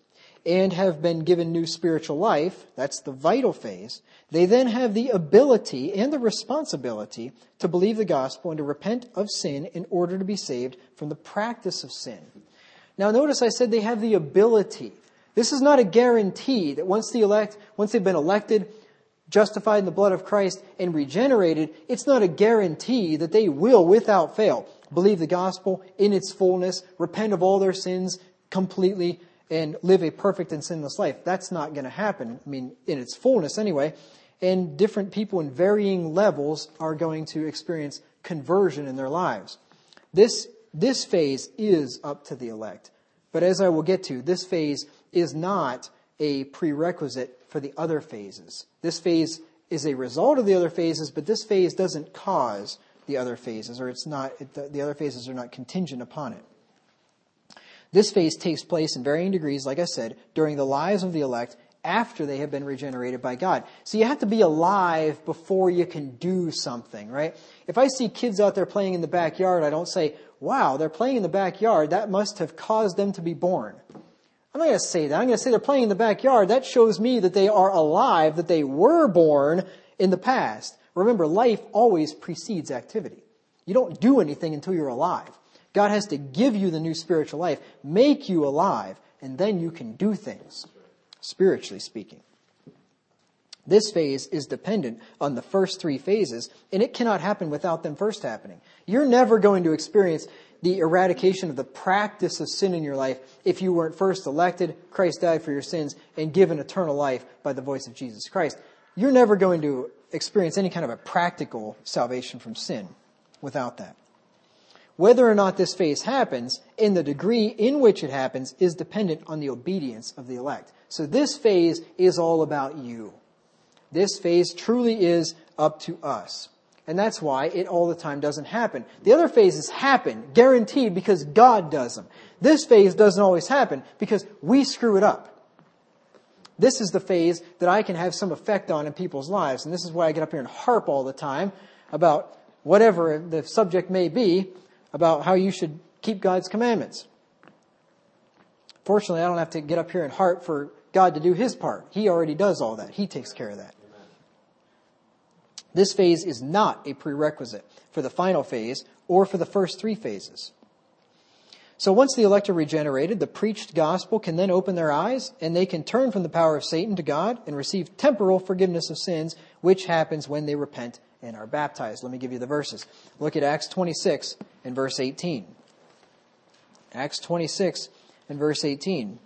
Speaker 1: and have been given new spiritual life, that's the vital phase, they then have the ability and the responsibility to believe the gospel and to repent of sin in order to be saved from the practice of sin. Now notice I said they have the ability. This is not a guarantee that once the elect, once they've been elected, justified in the blood of Christ, and regenerated, it's not a guarantee that they will, without fail, believe the gospel in its fullness, repent of all their sins completely, and live a perfect and sinless life. That's not going to happen. I mean, in its fullness anyway. And different people in varying levels are going to experience conversion in their lives. This, this phase is up to the elect. But as I will get to, this phase is not a prerequisite for the other phases. This phase is a result of the other phases, but this phase doesn't cause the other phases, or it's not, it, the, the other phases are not contingent upon it. This phase takes place in varying degrees, like I said, during the lives of the elect after they have been regenerated by God. So you have to be alive before you can do something, right? If I see kids out there playing in the backyard, I don't say, wow, they're playing in the backyard. That must have caused them to be born. I'm not going to say that. I'm going to say they're playing in the backyard. That shows me that they are alive, that they were born in the past. Remember, life always precedes activity. You don't do anything until you're alive. God has to give you the new spiritual life, make you alive, and then you can do things, spiritually speaking. This phase is dependent on the first three phases, and it cannot happen without them first happening. You're never going to experience the eradication of the practice of sin in your life if you weren't first elected, Christ died for your sins, and given eternal life by the voice of Jesus Christ. You're never going to experience any kind of a practical salvation from sin without that. Whether or not this phase happens, and the degree in which it happens, is dependent on the obedience of the elect. So this phase is all about you. This phase truly is up to us. And that's why it all the time doesn't happen. The other phases happen, guaranteed, because God does them. This phase doesn't always happen because we screw it up. This is the phase that I can have some effect on in people's lives. And this is why I get up here and harp all the time about whatever the subject may be, about how you should keep God's commandments. Fortunately, I don't have to get up here and harp for God to do His part. He already does all that. He takes care of that. This phase is not a prerequisite for the final phase or for the first three phases. So once the elect are regenerated, the preached gospel can then open their eyes, and they can turn from the power of Satan to God and receive temporal forgiveness of sins, which happens when they repent and are baptized. Let me give you the verses. Look at Acts twenty-six and verse eighteen. Acts twenty-six and verse eighteen.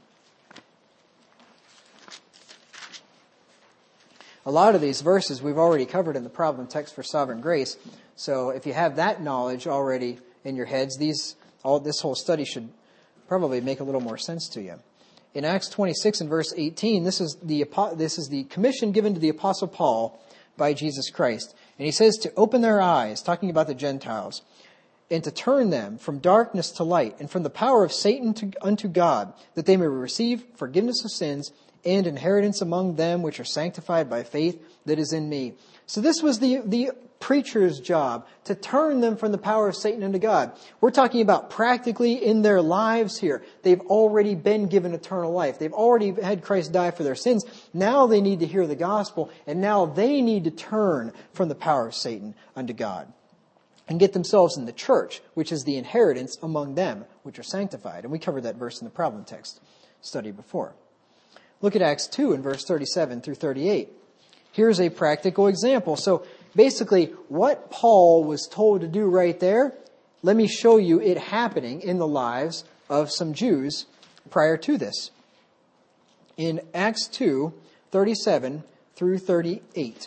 Speaker 1: A lot of these verses we've already covered in the problem text for sovereign grace. So if you have that knowledge already in your heads, these all this whole study should probably make a little more sense to you. In Acts twenty-six and verse eighteen, this is the this is the commission given to the Apostle Paul by Jesus Christ. And he says to open their eyes, talking about the Gentiles, and to turn them from darkness to light and from the power of Satan to, unto God, that they may receive forgiveness of sins and inheritance among them which are sanctified by faith that is in me. So this was the, the preacher's job, to turn them from the power of Satan into God. We're talking about practically in their lives here. They've already been given eternal life. They've already had Christ die for their sins. Now they need to hear the gospel, and now they need to turn from the power of Satan unto God and get themselves in the church, which is the inheritance among them which are sanctified. And we covered that verse in the problem text study before. Look at Acts two and verse thirty-seven through thirty-eight. Here's a practical example. So basically, what Paul was told to do right there, let me show you it happening in the lives of some Jews prior to this. In Acts two, thirty-seven through thirty-eight.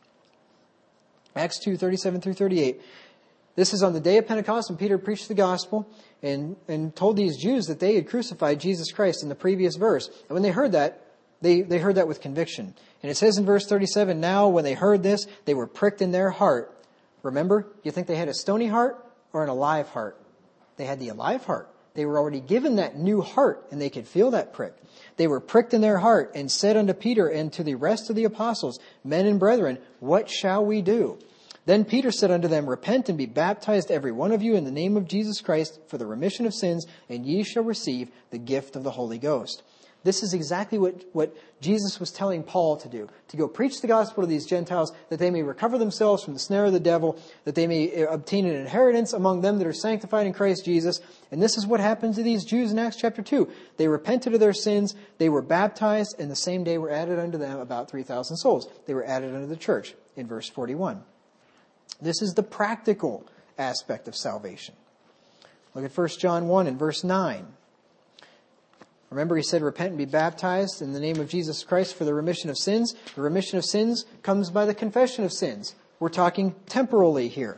Speaker 1: Acts two, thirty-seven through thirty-eight. This is on the day of Pentecost when Peter preached the gospel and, and told these Jews that they had crucified Jesus Christ in the previous verse. And when they heard that, they, they heard that with conviction. And it says in verse thirty-seven, now when they heard this, they were pricked in their heart. Remember, you think they had a stony heart or an alive heart? They had the alive heart. They were already given that new heart, and they could feel that prick. They were pricked in their heart and said unto Peter and to the rest of the apostles, men and brethren, what shall we do? Then Peter said unto them, repent and be baptized every one of you in the name of Jesus Christ for the remission of sins, and ye shall receive the gift of the Holy Ghost. This is exactly what, what Jesus was telling Paul to do, to go preach the gospel to these Gentiles, that they may recover themselves from the snare of the devil, that they may obtain an inheritance among them that are sanctified in Christ Jesus. And this is what happened to these Jews in Acts chapter two. They repented of their sins, they were baptized, and the same day were added unto them about three thousand souls. They were added unto the church in verse forty-one. This is the practical aspect of salvation. Look at First John one and verse nine. Remember, he said, repent and be baptized in the name of Jesus Christ for the remission of sins. The remission of sins comes by the confession of sins. We're talking temporally here.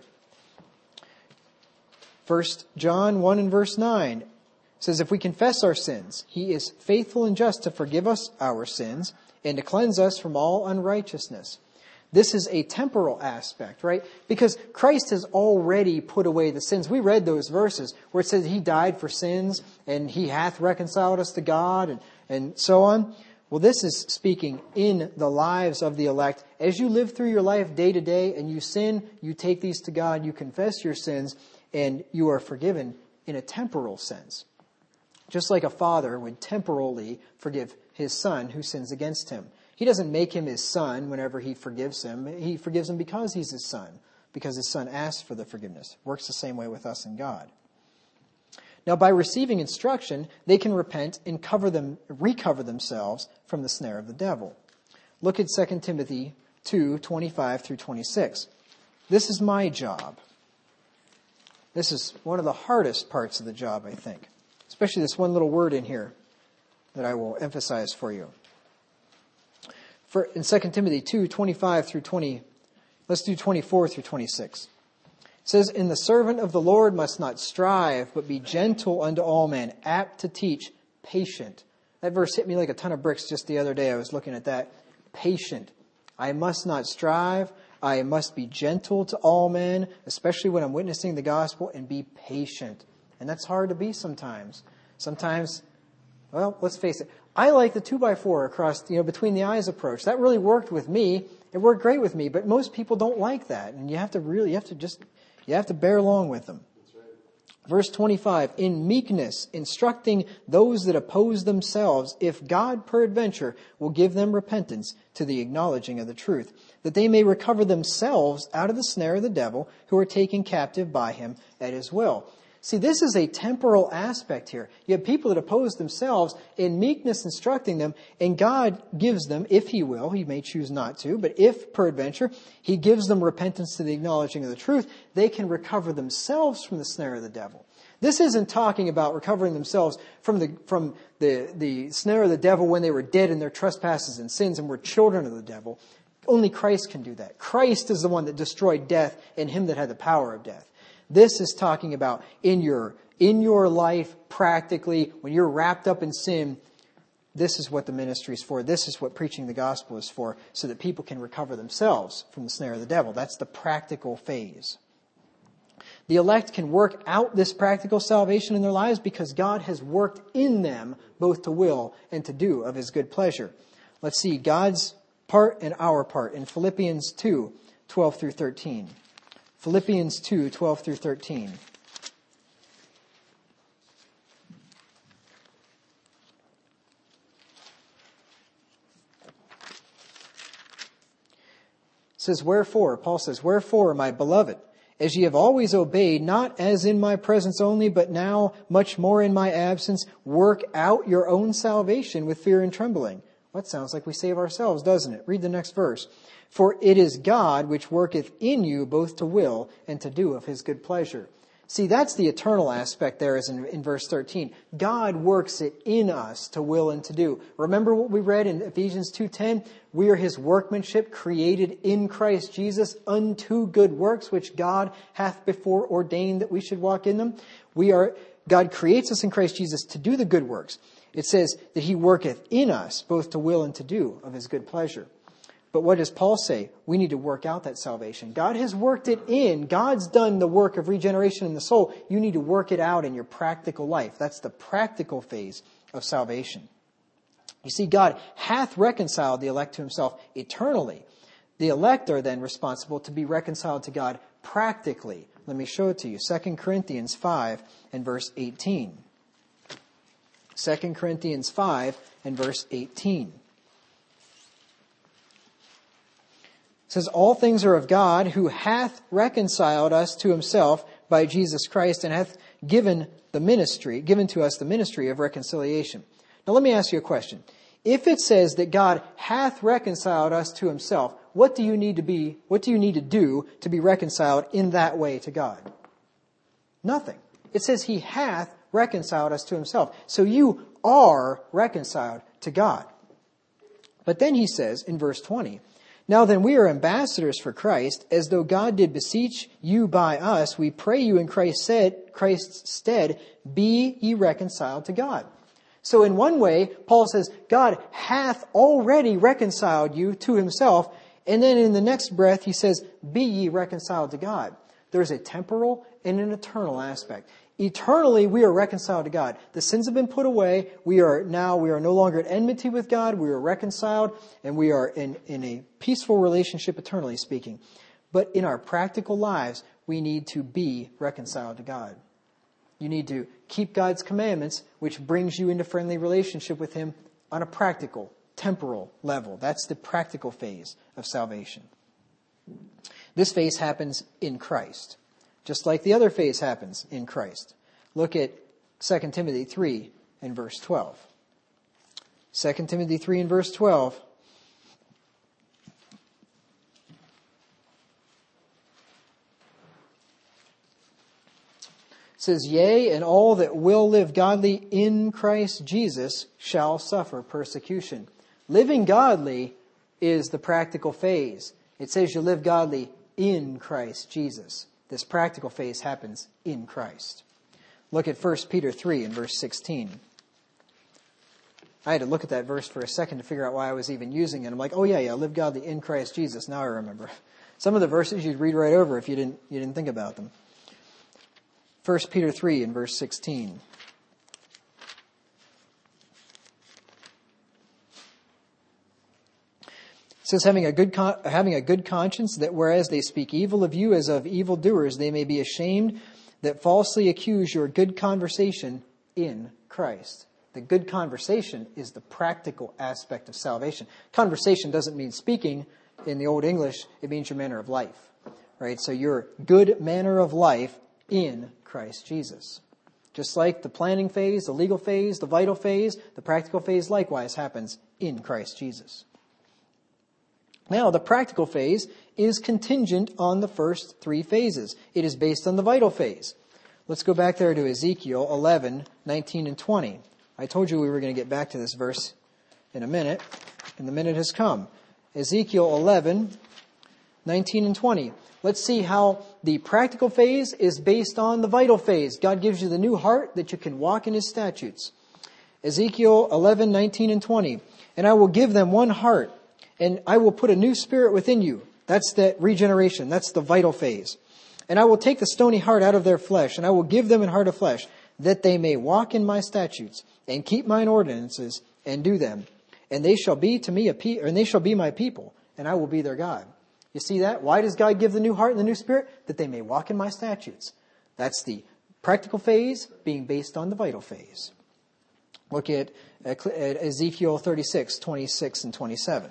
Speaker 1: First John one and verse nine says, if we confess our sins, he is faithful and just to forgive us our sins and to cleanse us from all unrighteousness. This is a temporal aspect, right? Because Christ has already put away the sins. We read those verses where it says he died for sins and he hath reconciled us to God and, and so on. Well, this is speaking in the lives of the elect. As you live through your life day to day and you sin, you take these to God, you confess your sins, and you are forgiven in a temporal sense. Just like a father would temporally forgive his son who sins against him. He doesn't make him his son whenever he forgives him. He forgives him because he's his son, because his son asked for the forgiveness. Works the same way with us and God. Now, by receiving instruction, they can repent and cover them, recover themselves from the snare of the devil. Look at Second Timothy two, twenty-five through twenty-six. This is my job. This is one of the hardest parts of the job, I think. Especially this one little word in here that I will emphasize for you. For, in Second Timothy two, twenty-five through twenty, let's do twenty-four through twenty-six. It says, and the servant of the Lord must not strive, but be gentle unto all men, apt to teach, patient. That verse hit me like a ton of bricks just the other day. I was looking at that. Patient. I must not strive. I must be gentle to all men, especially when I'm witnessing the gospel, and be patient. And that's hard to be sometimes. Sometimes, well, let's face it. I like the two by four across, you know, between the eyes approach. That really worked with me. It worked great with me, but most people don't like that. And you have to really, you have to just, you have to bear along with them. That's right. Verse twenty-five, in meekness, instructing those that oppose themselves, if God peradventure will give them repentance to the acknowledging of the truth, that they may recover themselves out of the snare of the devil, who are taken captive by him at his will. See, this is a temporal aspect here. You have people that oppose themselves, in meekness instructing them, and God gives them, if he will, he may choose not to, but if peradventure, he gives them repentance to the acknowledging of the truth, they can recover themselves from the snare of the devil. This isn't talking about recovering themselves from the from the, the snare of the devil when they were dead in their trespasses and sins and were children of the devil. Only Christ can do that. Christ is the one that destroyed death and him that had the power of death. This is talking about in your, in your life, practically, when you're wrapped up in sin, this is what the ministry is for. This is what preaching the gospel is for, so that people can recover themselves from the snare of the devil. That's the practical phase. The elect can work out this practical salvation in their lives because God has worked in them both to will and to do of his good pleasure. Let's see God's part and our part in Philippians two, twelve through thirteen. Philippians two, twelve through thirteen. It says, wherefore, Paul says, wherefore, my beloved, as ye have always obeyed, not as in my presence only, but now much more in my absence, work out your own salvation with fear and trembling. Well, that sounds like we save ourselves, doesn't it? Read the next verse. For it is God which worketh in you both to will and to do of his good pleasure. See, that's the eternal aspect there is in, in verse thirteen. God works it in us to will and to do. Remember what we read in Ephesians two ten? We are his workmanship created in Christ Jesus unto good works, which God hath before ordained that we should walk in them. We are, God creates us in Christ Jesus to do the good works. It says that he worketh in us both to will and to do of his good pleasure. But what does Paul say? We need to work out that salvation. God has worked it in. God's done the work of regeneration in the soul. You need to work it out in your practical life. That's the practical phase of salvation. You see, God hath reconciled the elect to himself eternally. The elect are then responsible to be reconciled to God practically. Let me show it to you. Second Corinthians five and verse eighteen. Second Corinthians five and verse eighteen. It says, all things are of God, who hath reconciled us to himself by Jesus Christ, and hath given the ministry, given to us the ministry of reconciliation. Now let me ask you a question. If it says that God hath reconciled us to himself, what do you need to be, what do you need to do to be reconciled in that way to God? Nothing. It says he hath reconciled us to himself. So you are reconciled to God. But then he says in verse twenty, now then we are ambassadors for Christ, as though God did beseech you by us. We pray you in Christ's stead, Christ's stead, be ye reconciled to God. So in one way, Paul says, God hath already reconciled you to himself. And then in the next breath, he says, be ye reconciled to God. There's a temporal and an eternal aspect. Eternally, we are reconciled to God. The sins have been put away. We are now, we are no longer at enmity with God. We are reconciled, and we are in, in a peaceful relationship, eternally speaking. But in our practical lives, we need to be reconciled to God. You need to keep God's commandments, which brings you into friendly relationship with him on a practical, temporal level. That's the practical phase of salvation. This phase happens in Christ, just like the other phase happens in Christ. Look at Second Timothy three and verse twelve. Second Timothy three and verse twelve. It says, yea, and all that will live godly in Christ Jesus shall suffer persecution. Living godly is the practical phase. It says you live godly in Christ Jesus. This practical phase happens in Christ. Look at First Peter three and verse sixteen. I had to look at that verse for a second to figure out why I was even using it. I'm like, oh yeah, yeah, live godly in Christ Jesus. Now I remember. Some of the verses you'd read right over if you didn't you didn't think about them. First Peter three and verse sixteen. It says, having a good con- having a good conscience, that whereas they speak evil of you as of evildoers, they may be ashamed that falsely accuse your good conversation in Christ. The good conversation is the practical aspect of salvation. Conversation doesn't mean speaking in the Old English. It means your manner of life, right? So your good manner of life in Christ Jesus. Just like the planning phase, the legal phase, the vital phase, the practical phase likewise happens in Christ Jesus. Now, the practical phase is contingent on the first three phases. It is based on the vital phase. Let's go back there to Ezekiel eleven, nineteen, and twenty. I told you we were going to get back to this verse in a minute, and the minute has come. Ezekiel eleven, nineteen, and twenty. Let's see how the practical phase is based on the vital phase. God gives you the new heart that you can walk in his statutes. Ezekiel eleven, nineteen, and twenty. And I will give them one heart, and I will put a new spirit within you. That's the regeneration. That's the vital phase. And I will take the stony heart out of their flesh, and I will give them an heart of flesh, that they may walk in my statutes, and keep mine ordinances, and do them. And they shall be to me a pe- and they shall be my people, and I will be their God. You see that? Why does God give the new heart and the new spirit? That they may walk in my statutes. That's the practical phase being based on the vital phase. Look at, at Ezekiel thirty-six, twenty-six, and twenty-seven.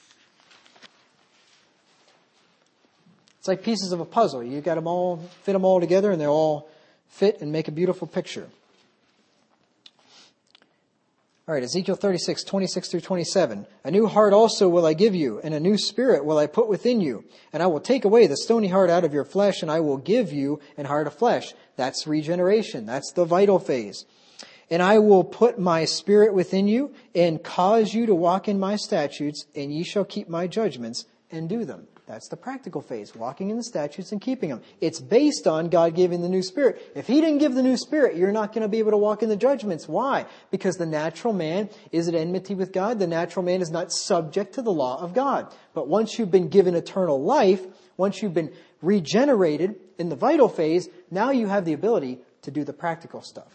Speaker 1: It's like pieces of a puzzle. You got them all, fit them all together, and they all fit and make a beautiful picture. All right, Ezekiel thirty-six, twenty-six through twenty-seven. A new heart also will I give you, and a new spirit will I put within you. And I will take away the stony heart out of your flesh, and I will give you an heart of flesh. That's regeneration. That's the vital phase. And I will put my spirit within you, and cause you to walk in my statutes, and ye shall keep my judgments, and do them. That's the practical phase, walking in the statutes and keeping them. It's based on God giving the new spirit. If he didn't give the new spirit, you're not going to be able to walk in the judgments. Why? Because the natural man is at enmity with God. The natural man is not subject to the law of God. But once you've been given eternal life, once you've been regenerated in the vital phase, now you have the ability to do the practical stuff.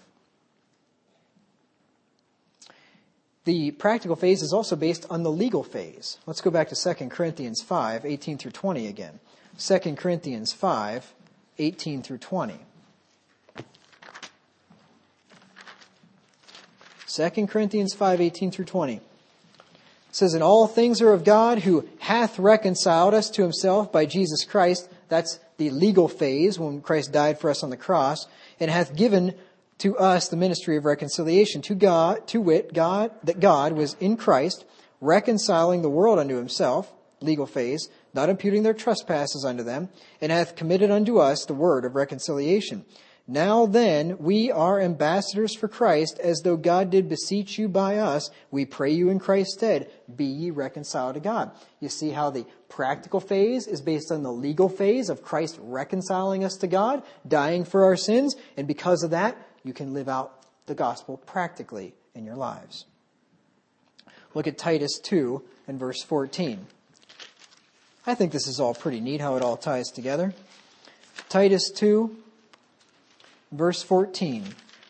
Speaker 1: The practical phase is also based on the legal phase. Let's go back to Second Corinthians five, eighteen through twenty again. Second Corinthians five, eighteen through twenty. Second Corinthians five, eighteen through twenty. It says, and all things are of God, who hath reconciled us to himself by Jesus Christ. That's the legal phase when Christ died for us on the cross, and hath given to us the ministry of reconciliation. To God, to wit, God, that God was in Christ, reconciling the world unto himself, legal phase, not imputing their trespasses unto them, and hath committed unto us the word of reconciliation. Now then, we are ambassadors for Christ, as though God did beseech you by us. We pray you in Christ's stead, be ye reconciled to God. You see how the practical phase is based on the legal phase of Christ reconciling us to God, dying for our sins, and because of that, you can live out the gospel practically in your lives. Look at Titus two and verse fourteen. I think this is all pretty neat how it all ties together. Titus two, verse fourteen.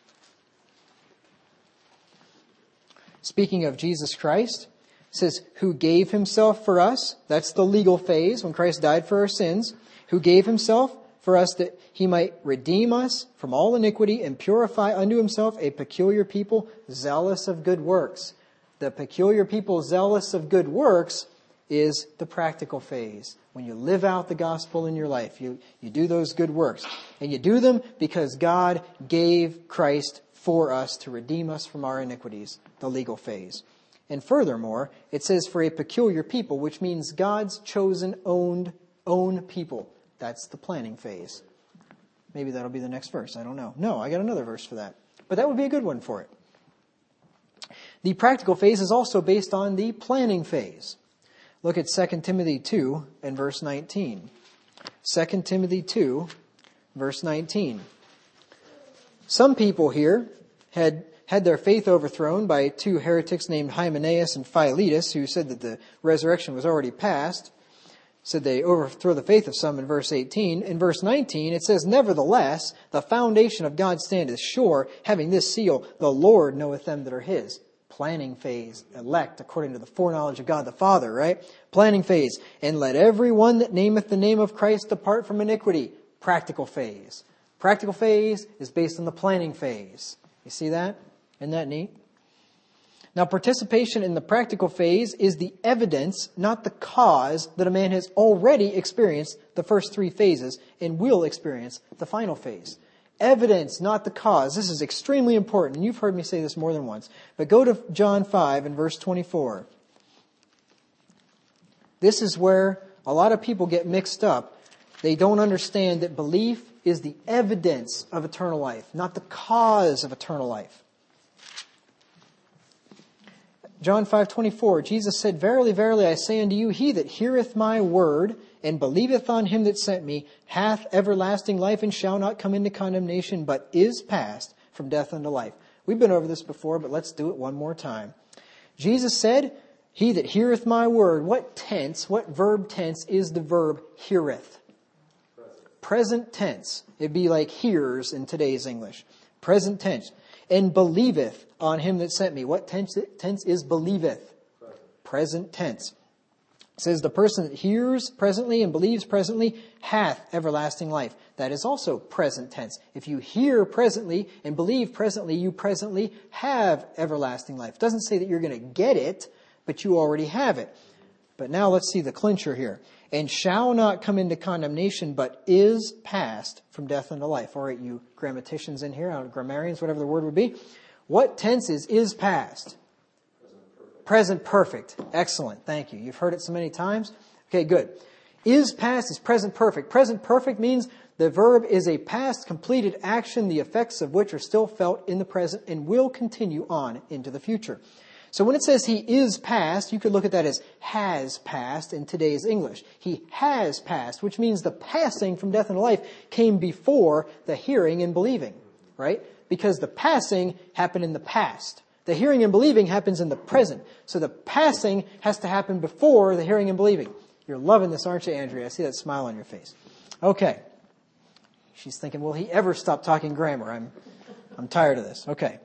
Speaker 1: Speaking of Jesus Christ, it says, who gave himself for us. That's the legal phase when Christ died for our sins. Who gave himself for us that he might redeem us from all iniquity and purify unto himself a peculiar people zealous of good works. The peculiar people zealous of good works is the practical phase. When you live out the gospel in your life, you, you do those good works. And you do them because God gave Christ for us to redeem us from our iniquities, the legal phase. And furthermore, it says for a peculiar people, which means God's chosen, owned, own people. That's the planning phase. Maybe that'll be the next verse. I don't know. No, I got another verse for that. But that would be a good one for it. The practical phase is also based on the planning phase. Look at Second Timothy two and verse nineteen. Second Timothy two, verse nineteen. Some people here had had their faith overthrown by two heretics named Hymenaeus and Philetus, who said that the resurrection was already past. Said they overthrow the faith of some in verse eighteen. In verse nineteen, it says, nevertheless, the foundation of God standeth sure, having this seal, the Lord knoweth them that are his. Planning phase, elect according to the foreknowledge of God the Father, right? Planning phase. And let every one that nameth the name of Christ depart from iniquity. Practical phase. Practical phase is based on the planning phase. You see that? Isn't that neat? Now, participation in the practical phase is the evidence, not the cause, that a man has already experienced the first three phases and will experience the final phase. Evidence, not the cause. This is extremely important. And you've heard me say this more than once. But go to John five and verse twenty-four. This is where a lot of people get mixed up. They don't understand that belief is the evidence of eternal life, not the cause of eternal life. John five twenty-four, Jesus said, verily, verily, I say unto you, he that heareth my word and believeth on him that sent me hath everlasting life and shall not come into condemnation, but is passed from death unto life. We've been over this before, but let's do it one more time. Jesus said, he that heareth my word. What tense, what verb tense is the verb heareth? Present, Present tense. It'd be like hears in today's English. Present tense. And believeth on him that sent me. What tense, tense is believeth? Present. Present tense. It says the person that hears presently and believes presently hath everlasting life. That is also present tense. If you hear presently and believe presently, you presently have everlasting life. It doesn't say that you're going to get it, but you already have it. But now let's see the clincher here. And shall not come into condemnation, but is passed from death unto life. All right, you grammaticians in here, grammarians, whatever the word would be. What tense is is past? Present perfect. Excellent. Thank you. You've heard it so many times. Okay, good. Is past is present perfect. Present perfect means the verb is a past completed action, the effects of which are still felt in the present and will continue on into the future. So when it says he is past, you could look at that as has passed in today's English. He has passed, which means the passing from death into life came before the hearing and believing, right? Because the passing happened in the past. The hearing and believing happens in the present. So the passing has to happen before the hearing and believing. You're loving this, aren't you, Andrea? I see that smile on your face. Okay. She's thinking, will he ever stop talking grammar? I'm, I'm tired of this. Okay.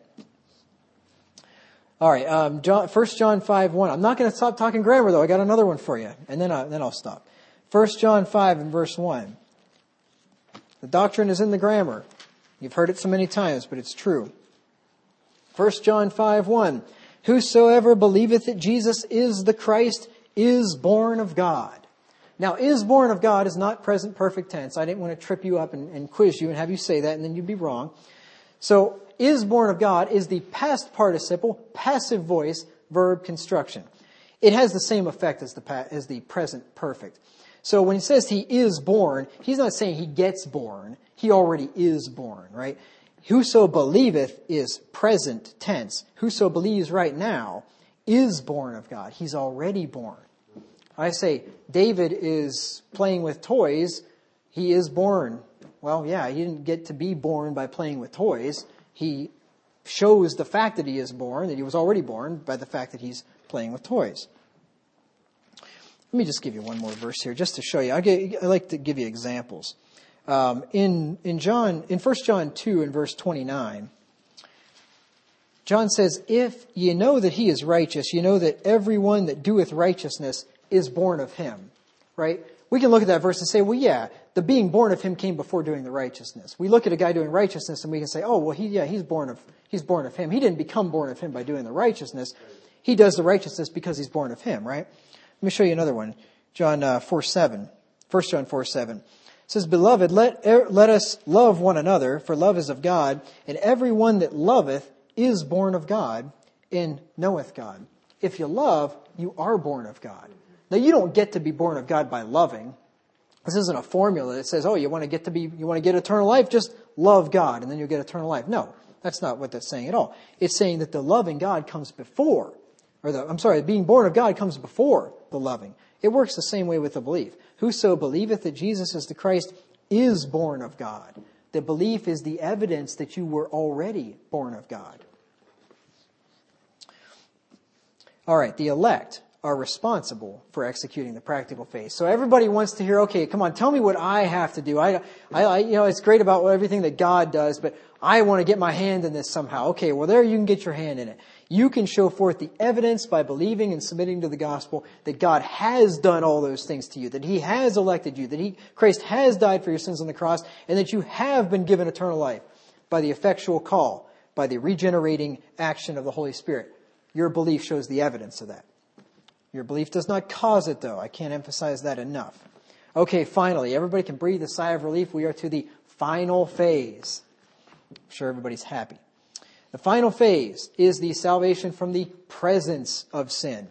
Speaker 1: All right. Um, John, First John five one. I'm not going to stop talking grammar, though. I got another one for you. And then, I, then I'll stop. First John five and verse one. The doctrine is in the grammar. You've heard it so many times, but it's true. First John five one. Whosoever believeth that Jesus is the Christ is born of God. Now, is born of God is not present perfect tense. I didn't want to trip you up and, and quiz you and have you say that and then you'd be wrong. So, is born of God is the past participle, passive voice, verb construction. It has the same effect as the as the present perfect. So when he says he is born, he's not saying he gets born. He already is born, right? Whoso believeth is present tense. Whoso believes right now is born of God. He's already born. I say David is playing with toys. He is born. Well, yeah, he didn't get to be born by playing with toys. He shows the fact that he is born, that he was already born, by the fact that he's playing with toys. Let me just give you one more verse here, just to show you. I, get, I like to give you examples. Um, in in John, in First John two, and verse twenty-nine, John says, "If ye know that he is righteous, ye know that everyone that doeth righteousness is born of him." Right? We can look at that verse and say, well, yeah, the being born of him came before doing the righteousness. We look at a guy doing righteousness and we can say, oh, well, he, yeah, he's born of, he's born of him. He didn't become born of him by doing the righteousness. He does the righteousness because he's born of him, right? Let me show you another one. John uh, four seven. First John four seven. It says, "Beloved, let, er, let us love one another, for love is of God, and every one that loveth is born of God, and knoweth God." If you love, you are born of God. Now, you don't get to be born of God by loving. This isn't a formula that says, oh, you want to get to be, you want to get eternal life, just love God and then you'll get eternal life. No, that's not what that's saying at all. It's saying that the loving God comes before, or the, I'm sorry, being born of God comes before the loving. It works the same way with the belief. Whoso believeth that Jesus is the Christ is born of God. The belief is the evidence that you were already born of God. All right, the elect are responsible for executing the practical faith. So everybody wants to hear, okay, come on, tell me what I have to do. I, I, you know, it's great about everything that God does, but I want to get my hand in this somehow. Okay, well there you can get your hand in it. You can show forth the evidence by believing and submitting to the gospel that God has done all those things to you, that He has elected you, that He, Christ has died for your sins on the cross, and that you have been given eternal life by the effectual call, by the regenerating action of the Holy Spirit. Your belief shows the evidence of that. Your belief does not cause it, though. I can't emphasize that enough. Okay, finally, everybody can breathe a sigh of relief. We are to the final phase. I'm sure everybody's happy. The final phase is the salvation from the presence of sin.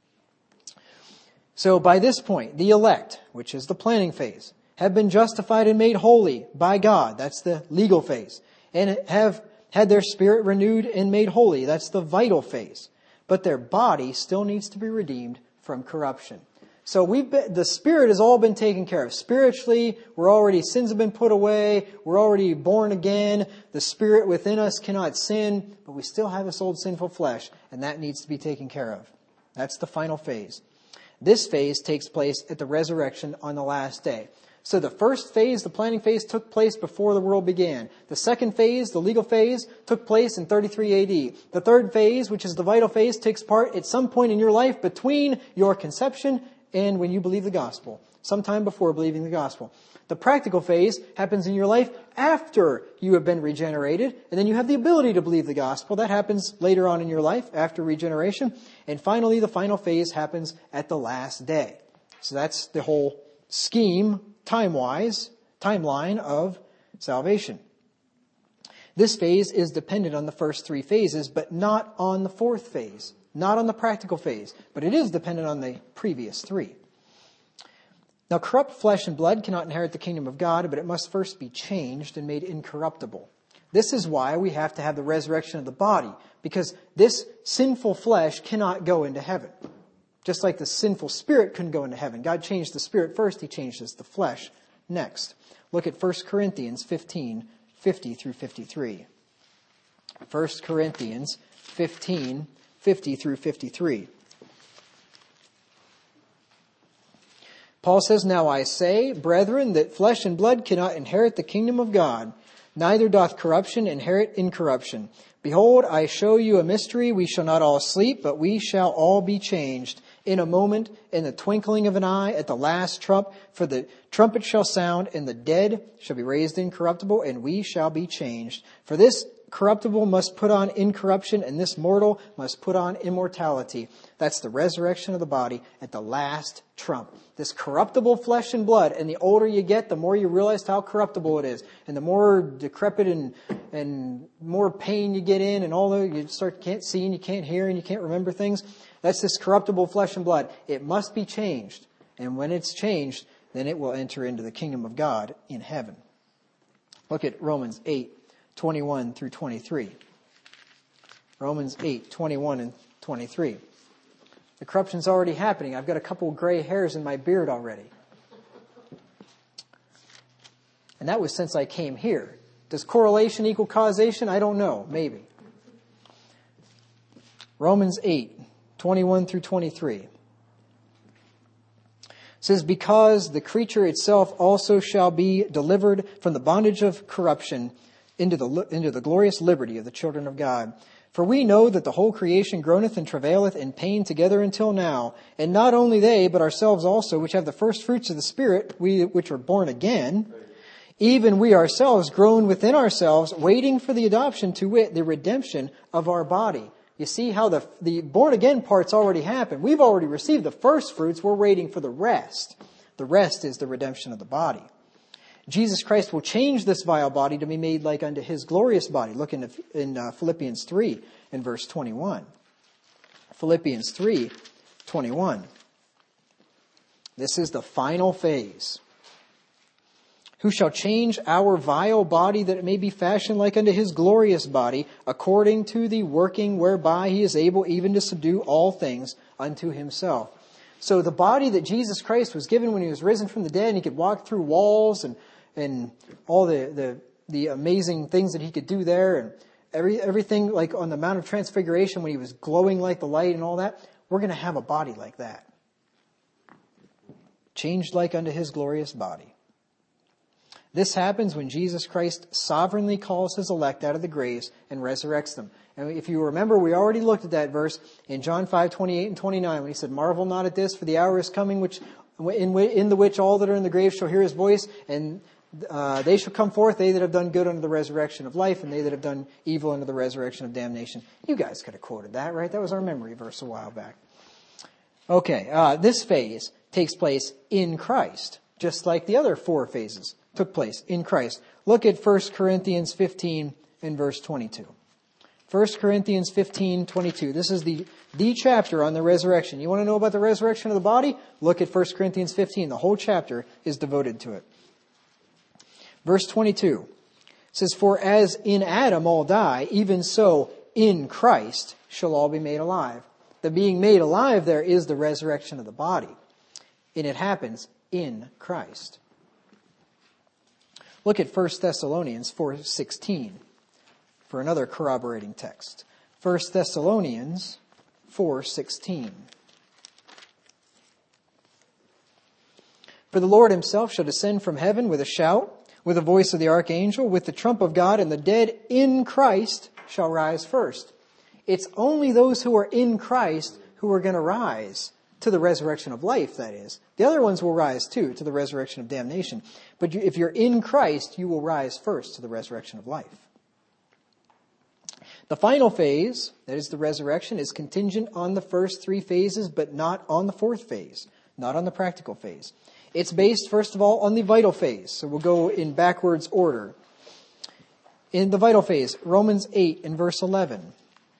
Speaker 1: So by this point, the elect, which is the planning phase, have been justified and made holy by God. That's the legal phase. And have had their spirit renewed and made holy. That's the vital phase. But their body still needs to be redeemed from corruption. So we've been, the spirit has all been taken care of. Spiritually, we're already, sins have been put away. We're already born again. The spirit within us cannot sin, but we still have this old sinful flesh, and that needs to be taken care of. That's the final phase. This phase takes place at the resurrection on the last day. So the first phase, the planning phase, took place before the world began. The second phase, the legal phase, took place in thirty-three A D. The third phase, which is the vital phase, takes part at some point in your life between your conception and when you believe the gospel. Sometime before believing the gospel. The practical phase happens in your life after you have been regenerated, and then you have the ability to believe the gospel. That happens later on in your life after regeneration. And finally, the final phase happens at the last day. So that's the whole scheme, time-wise, timeline of salvation. This phase is dependent on the first three phases, but not on the fourth phase. Not on the practical phase, but it is dependent on the previous three. Now, corrupt flesh and blood cannot inherit the kingdom of God, but it must first be changed and made incorruptible. This is why we have to have the resurrection of the body, because this sinful flesh cannot go into heaven. Just like the sinful spirit couldn't go into heaven. God changed the spirit first, He changes the flesh next. Look at First Corinthians fifteen, fifty through fifty-three. First Corinthians fifteen, fifty through fifty-three. Paul says, "Now I say, brethren, that flesh and blood cannot inherit the kingdom of God, neither doth corruption inherit incorruption. Behold, I show you a mystery. We shall not all sleep, but we shall all be changed in a moment, in the twinkling of an eye, at the last trump. For the trumpet shall sound, and the dead shall be raised incorruptible, and we shall be changed. For this corruptible must put on incorruption, and this mortal must put on immortality. That's the resurrection of the body at the last trump. This corruptible flesh and blood, and the older you get, the more you realize how corruptible it is. And the more decrepit and, and more pain you get in, and all the, you start can't see and you can't hear and you can't remember things. That's this corruptible flesh and blood. It must be changed. And when it's changed, then it will enter into the kingdom of God in heaven. Look at Romans eight, twenty-one through twenty-three. Romans eight, twenty-one and twenty-three. The corruption's already happening. I've got a couple of gray hairs in my beard already. And that was since I came here. Does correlation equal causation? I don't know. Maybe. Romans eight, twenty-one through twenty-three. It says, because the creature itself also shall be delivered from the bondage of corruption into the, into the glorious liberty of the children of God. For we know that the whole creation groaneth and travaileth in pain together until now. And not only they, but ourselves also, which have the first fruits of the Spirit, we which are born again, even we ourselves groan within ourselves, waiting for the adoption, to wit, the redemption of our body. You see how the, the born again part's already happened. We've already received the first fruits. We're waiting for the rest. The rest is the redemption of the body. Jesus Christ will change this vile body to be made like unto his glorious body. Look in, in uh, Philippians three in verse twenty-one. Philippians three, twenty-one. This is the final phase. Who shall change our vile body that it may be fashioned like unto his glorious body, according to the working whereby he is able even to subdue all things unto himself. So the body that Jesus Christ was given when he was risen from the dead, and he could walk through walls and, and all the, the, the amazing things that he could do there, and every, everything like on the Mount of Transfiguration when he was glowing like the light and all that, we're going to have a body like that. Changed like unto his glorious body. This happens when Jesus Christ sovereignly calls his elect out of the graves and resurrects them. And if you remember, we already looked at that verse in John five, twenty-eight and twenty-nine, when he said, marvel not at this, for the hour is coming which in, in the which all that are in the grave shall hear his voice, and uh, they shall come forth, they that have done good unto the resurrection of life, and they that have done evil unto the resurrection of damnation. You guys could have quoted that, right? That was our memory verse a while back. Okay, uh, this phase takes place in Christ, just like the other four phases took place in Christ. Look at First Corinthians fifteen and verse twenty-two. First Corinthians fifteen, twenty-two. This is the, the chapter on the resurrection. You want to know about the resurrection of the body? Look at First Corinthians fifteen. The whole chapter is devoted to it. Verse twenty-two says, for as in Adam all die, even so in Christ shall all be made alive. The being made alive there is the resurrection of the body. And it happens in Christ. Look at First Thessalonians four sixteen for another corroborating text. First Thessalonians four sixteen. For the Lord himself shall descend from heaven with a shout, with the voice of the archangel, with the trump of God, and the dead in Christ shall rise first. It's only those who are in Christ who are going to rise to the resurrection of life, that is. The other ones will rise too, to the resurrection of damnation. But if you're in Christ, you will rise first to the resurrection of life. The final phase, that is the resurrection, is contingent on the first three phases, but not on the fourth phase, not on the practical phase. It's based, first of all, on the vital phase. So we'll go in backwards order. In the vital phase, Romans eight and verse eleven.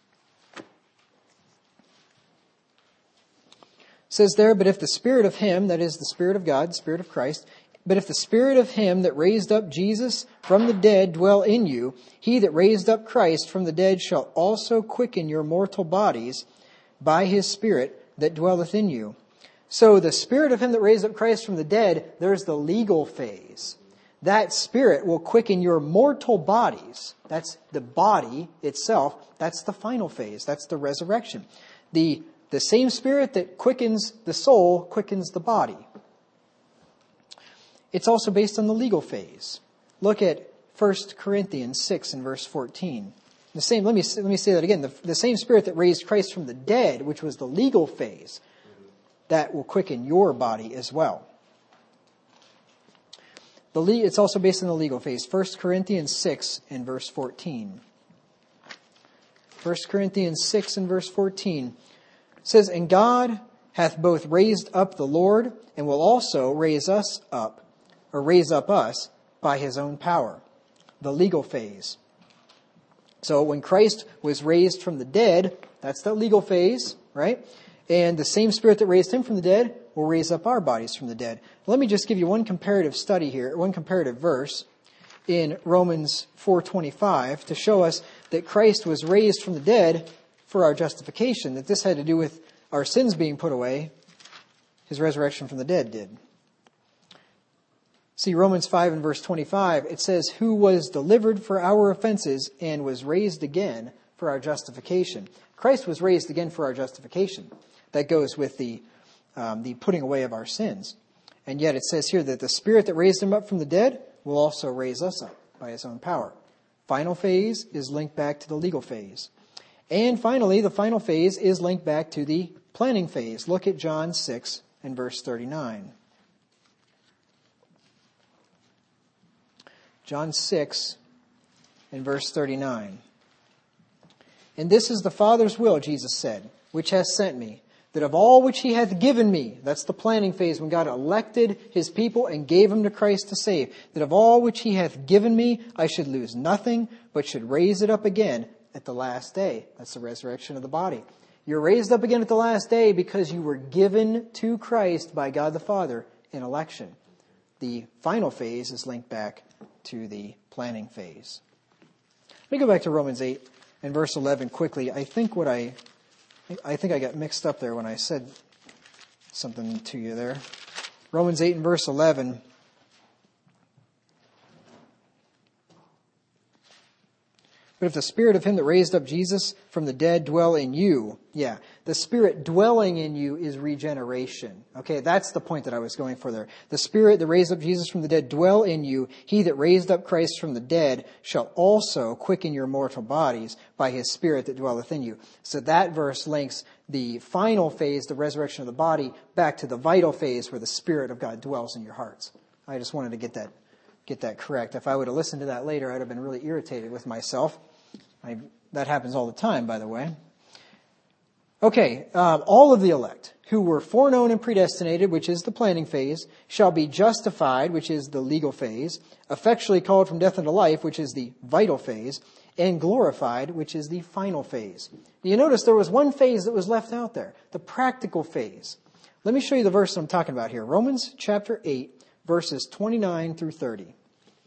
Speaker 1: Says there, but if the Spirit of him, that is the Spirit of God, the Spirit of Christ, but if the Spirit of him that raised up Jesus from the dead dwell in you, he that raised up Christ from the dead shall also quicken your mortal bodies by his Spirit that dwelleth in you. So the Spirit of him that raised up Christ from the dead, there's the legal phase. That Spirit will quicken your mortal bodies. That's the body itself. That's the final phase. That's the resurrection. The The same Spirit that quickens the soul quickens the body. It's also based on the legal phase. Look at First Corinthians six and verse fourteen. The same, let me, let me say that again. The, the same Spirit that raised Christ from the dead, which was the legal phase, that will quicken your body as well. The, it's also based on the legal phase. First Corinthians six and verse fourteen. First Corinthians six and verse fourteen. It says, "And God hath both raised up the Lord, and will also raise us up, or raise up us by his own power." The legal phase. So when Christ was raised from the dead, that's the legal phase, right? And the same Spirit that raised him from the dead will raise up our bodies from the dead. Let me just give you one comparative study here, one comparative verse in Romans four twenty-five to show us that Christ was raised from the dead for our justification, that this had to do with our sins being put away. His resurrection from the dead did. See, Romans five and verse twenty-five, it says, "Who was delivered for our offenses and was raised again for our justification." Christ was raised again for our justification. That goes with the um, the putting away of our sins. And yet it says here that the Spirit that raised him up from the dead will also raise us up by his own power. Final phase is linked back to the legal phase. And finally, the final phase is linked back to the planning phase. Look at John six and verse thirty-nine. John six and verse thirty-nine. "And this is the Father's will," Jesus said, "which hath sent me, that of all which he hath given me," that's the planning phase when God elected his people and gave them to Christ to save, "that of all which he hath given me, I should lose nothing, but should raise it up again at the last day." That's the resurrection of the body. You're raised up again at the last day because you were given to Christ by God the Father in election. The final phase is linked back to the planning phase. Let me go back to Romans eight and verse eleven quickly. I think what I, I think I got mixed up there when I said something to you there. Romans eight and verse eleven. "But if the Spirit of him that raised up Jesus from the dead dwell in you," yeah, the Spirit dwelling in you is regeneration. Okay, that's the point that I was going for there. "The Spirit that raised up Jesus from the dead dwell in you. He that raised up Christ from the dead shall also quicken your mortal bodies by his Spirit that dwelleth in you." So that verse links the final phase, the resurrection of the body, back to the vital phase where the Spirit of God dwells in your hearts. I just wanted to get that, get that correct. If I would have listened to that later, I'd have been really irritated with myself. I, that happens all the time, by the way. Okay, um, all of the elect who were foreknown and predestinated, which is the planning phase, shall be justified, which is the legal phase, effectually called from death unto life, which is the vital phase, and glorified, which is the final phase. You notice there was one phase that was left out there, the practical phase. Let me show you the verse I'm talking about here. Romans chapter eight, verses twenty-nine through thirty.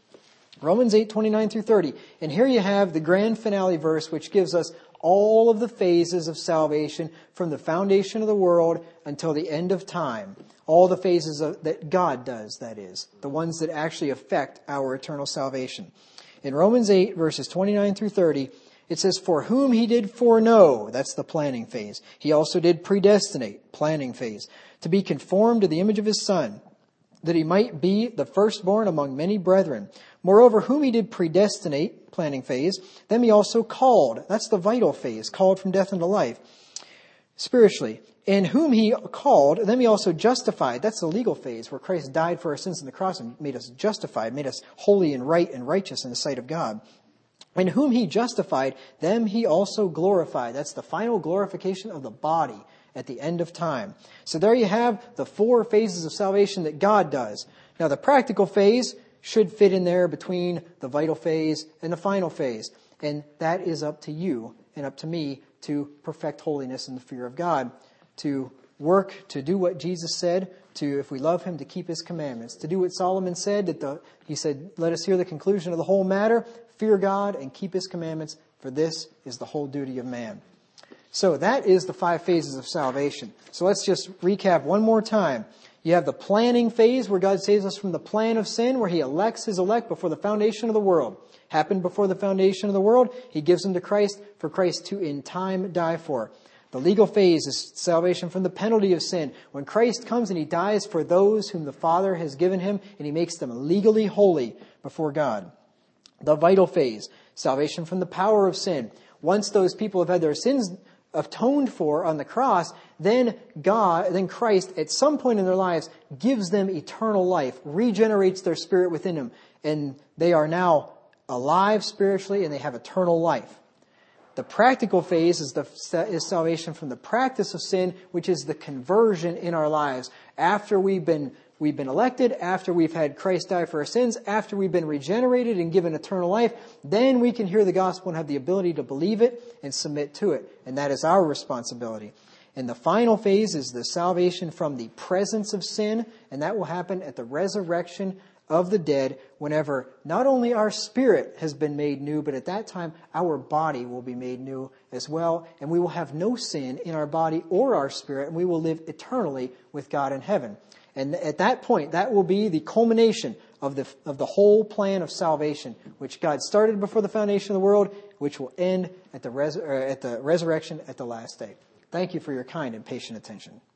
Speaker 1: Romans eight, twenty-nine through thirty. And here you have the grand finale verse, which gives us all of the phases of salvation from the foundation of the world until the end of time. All the phases of, that God does, that is. The ones that actually affect our eternal salvation. In Romans eight, verses twenty-nine through thirty, it says, "For whom he did foreknow," that's the planning phase. "He also did predestinate," planning phase, "to be conformed to the image of his Son, that he might be the firstborn among many brethren. Moreover, whom he did predestinate," planning phase, "them he also called," that's the vital phase, called from death unto life, spiritually. "And whom he called, them he also justified," that's the legal phase, where Christ died for our sins on the cross and made us justified, made us holy and right and righteous in the sight of God. "And whom he justified, them he also glorified," that's the final glorification of the body at the end of time. So there you have the four phases of salvation that God does. Now the practical phase should fit in there between the vital phase and the final phase. And that is up to you and up to me to perfect holiness in the fear of God, to work, to do what Jesus said, to, if we love him, to keep his commandments, to do what Solomon said, that the, he said, "Let us hear the conclusion of the whole matter, fear God and keep his commandments, for this is the whole duty of man." So that is the five phases of salvation. So let's just recap one more time. You have the planning phase where God saves us from the plan of sin, where he elects his elect before the foundation of the world. Happened before the foundation of the world. He gives them to Christ for Christ to in time die for. The legal phase is salvation from the penalty of sin. When Christ comes and he dies for those whom the Father has given him, and he makes them legally holy before God. The vital phase, salvation from the power of sin. Once those people have had their sins atoned for on the cross, then God, then Christ, at some point in their lives, gives them eternal life, regenerates their spirit within them, and they are now alive spiritually and they have eternal life. The practical phase is, the, is salvation from the practice of sin, which is the conversion in our lives. After we've been, we've been elected, after we've had Christ die for our sins, after we've been regenerated and given eternal life, then we can hear the gospel and have the ability to believe it and submit to it. And that is our responsibility. And the final phase is the salvation from the presence of sin, and that will happen at the resurrection of the dead, whenever not only our spirit has been made new, but at that time our body will be made new as well, and we will have no sin in our body or our spirit, and we will live eternally with God in heaven. And at that point, that will be the culmination of the of the whole plan of salvation, which God started before the foundation of the world, which will end at the res, at the resurrection at the last day. Thank you for your kind and patient attention.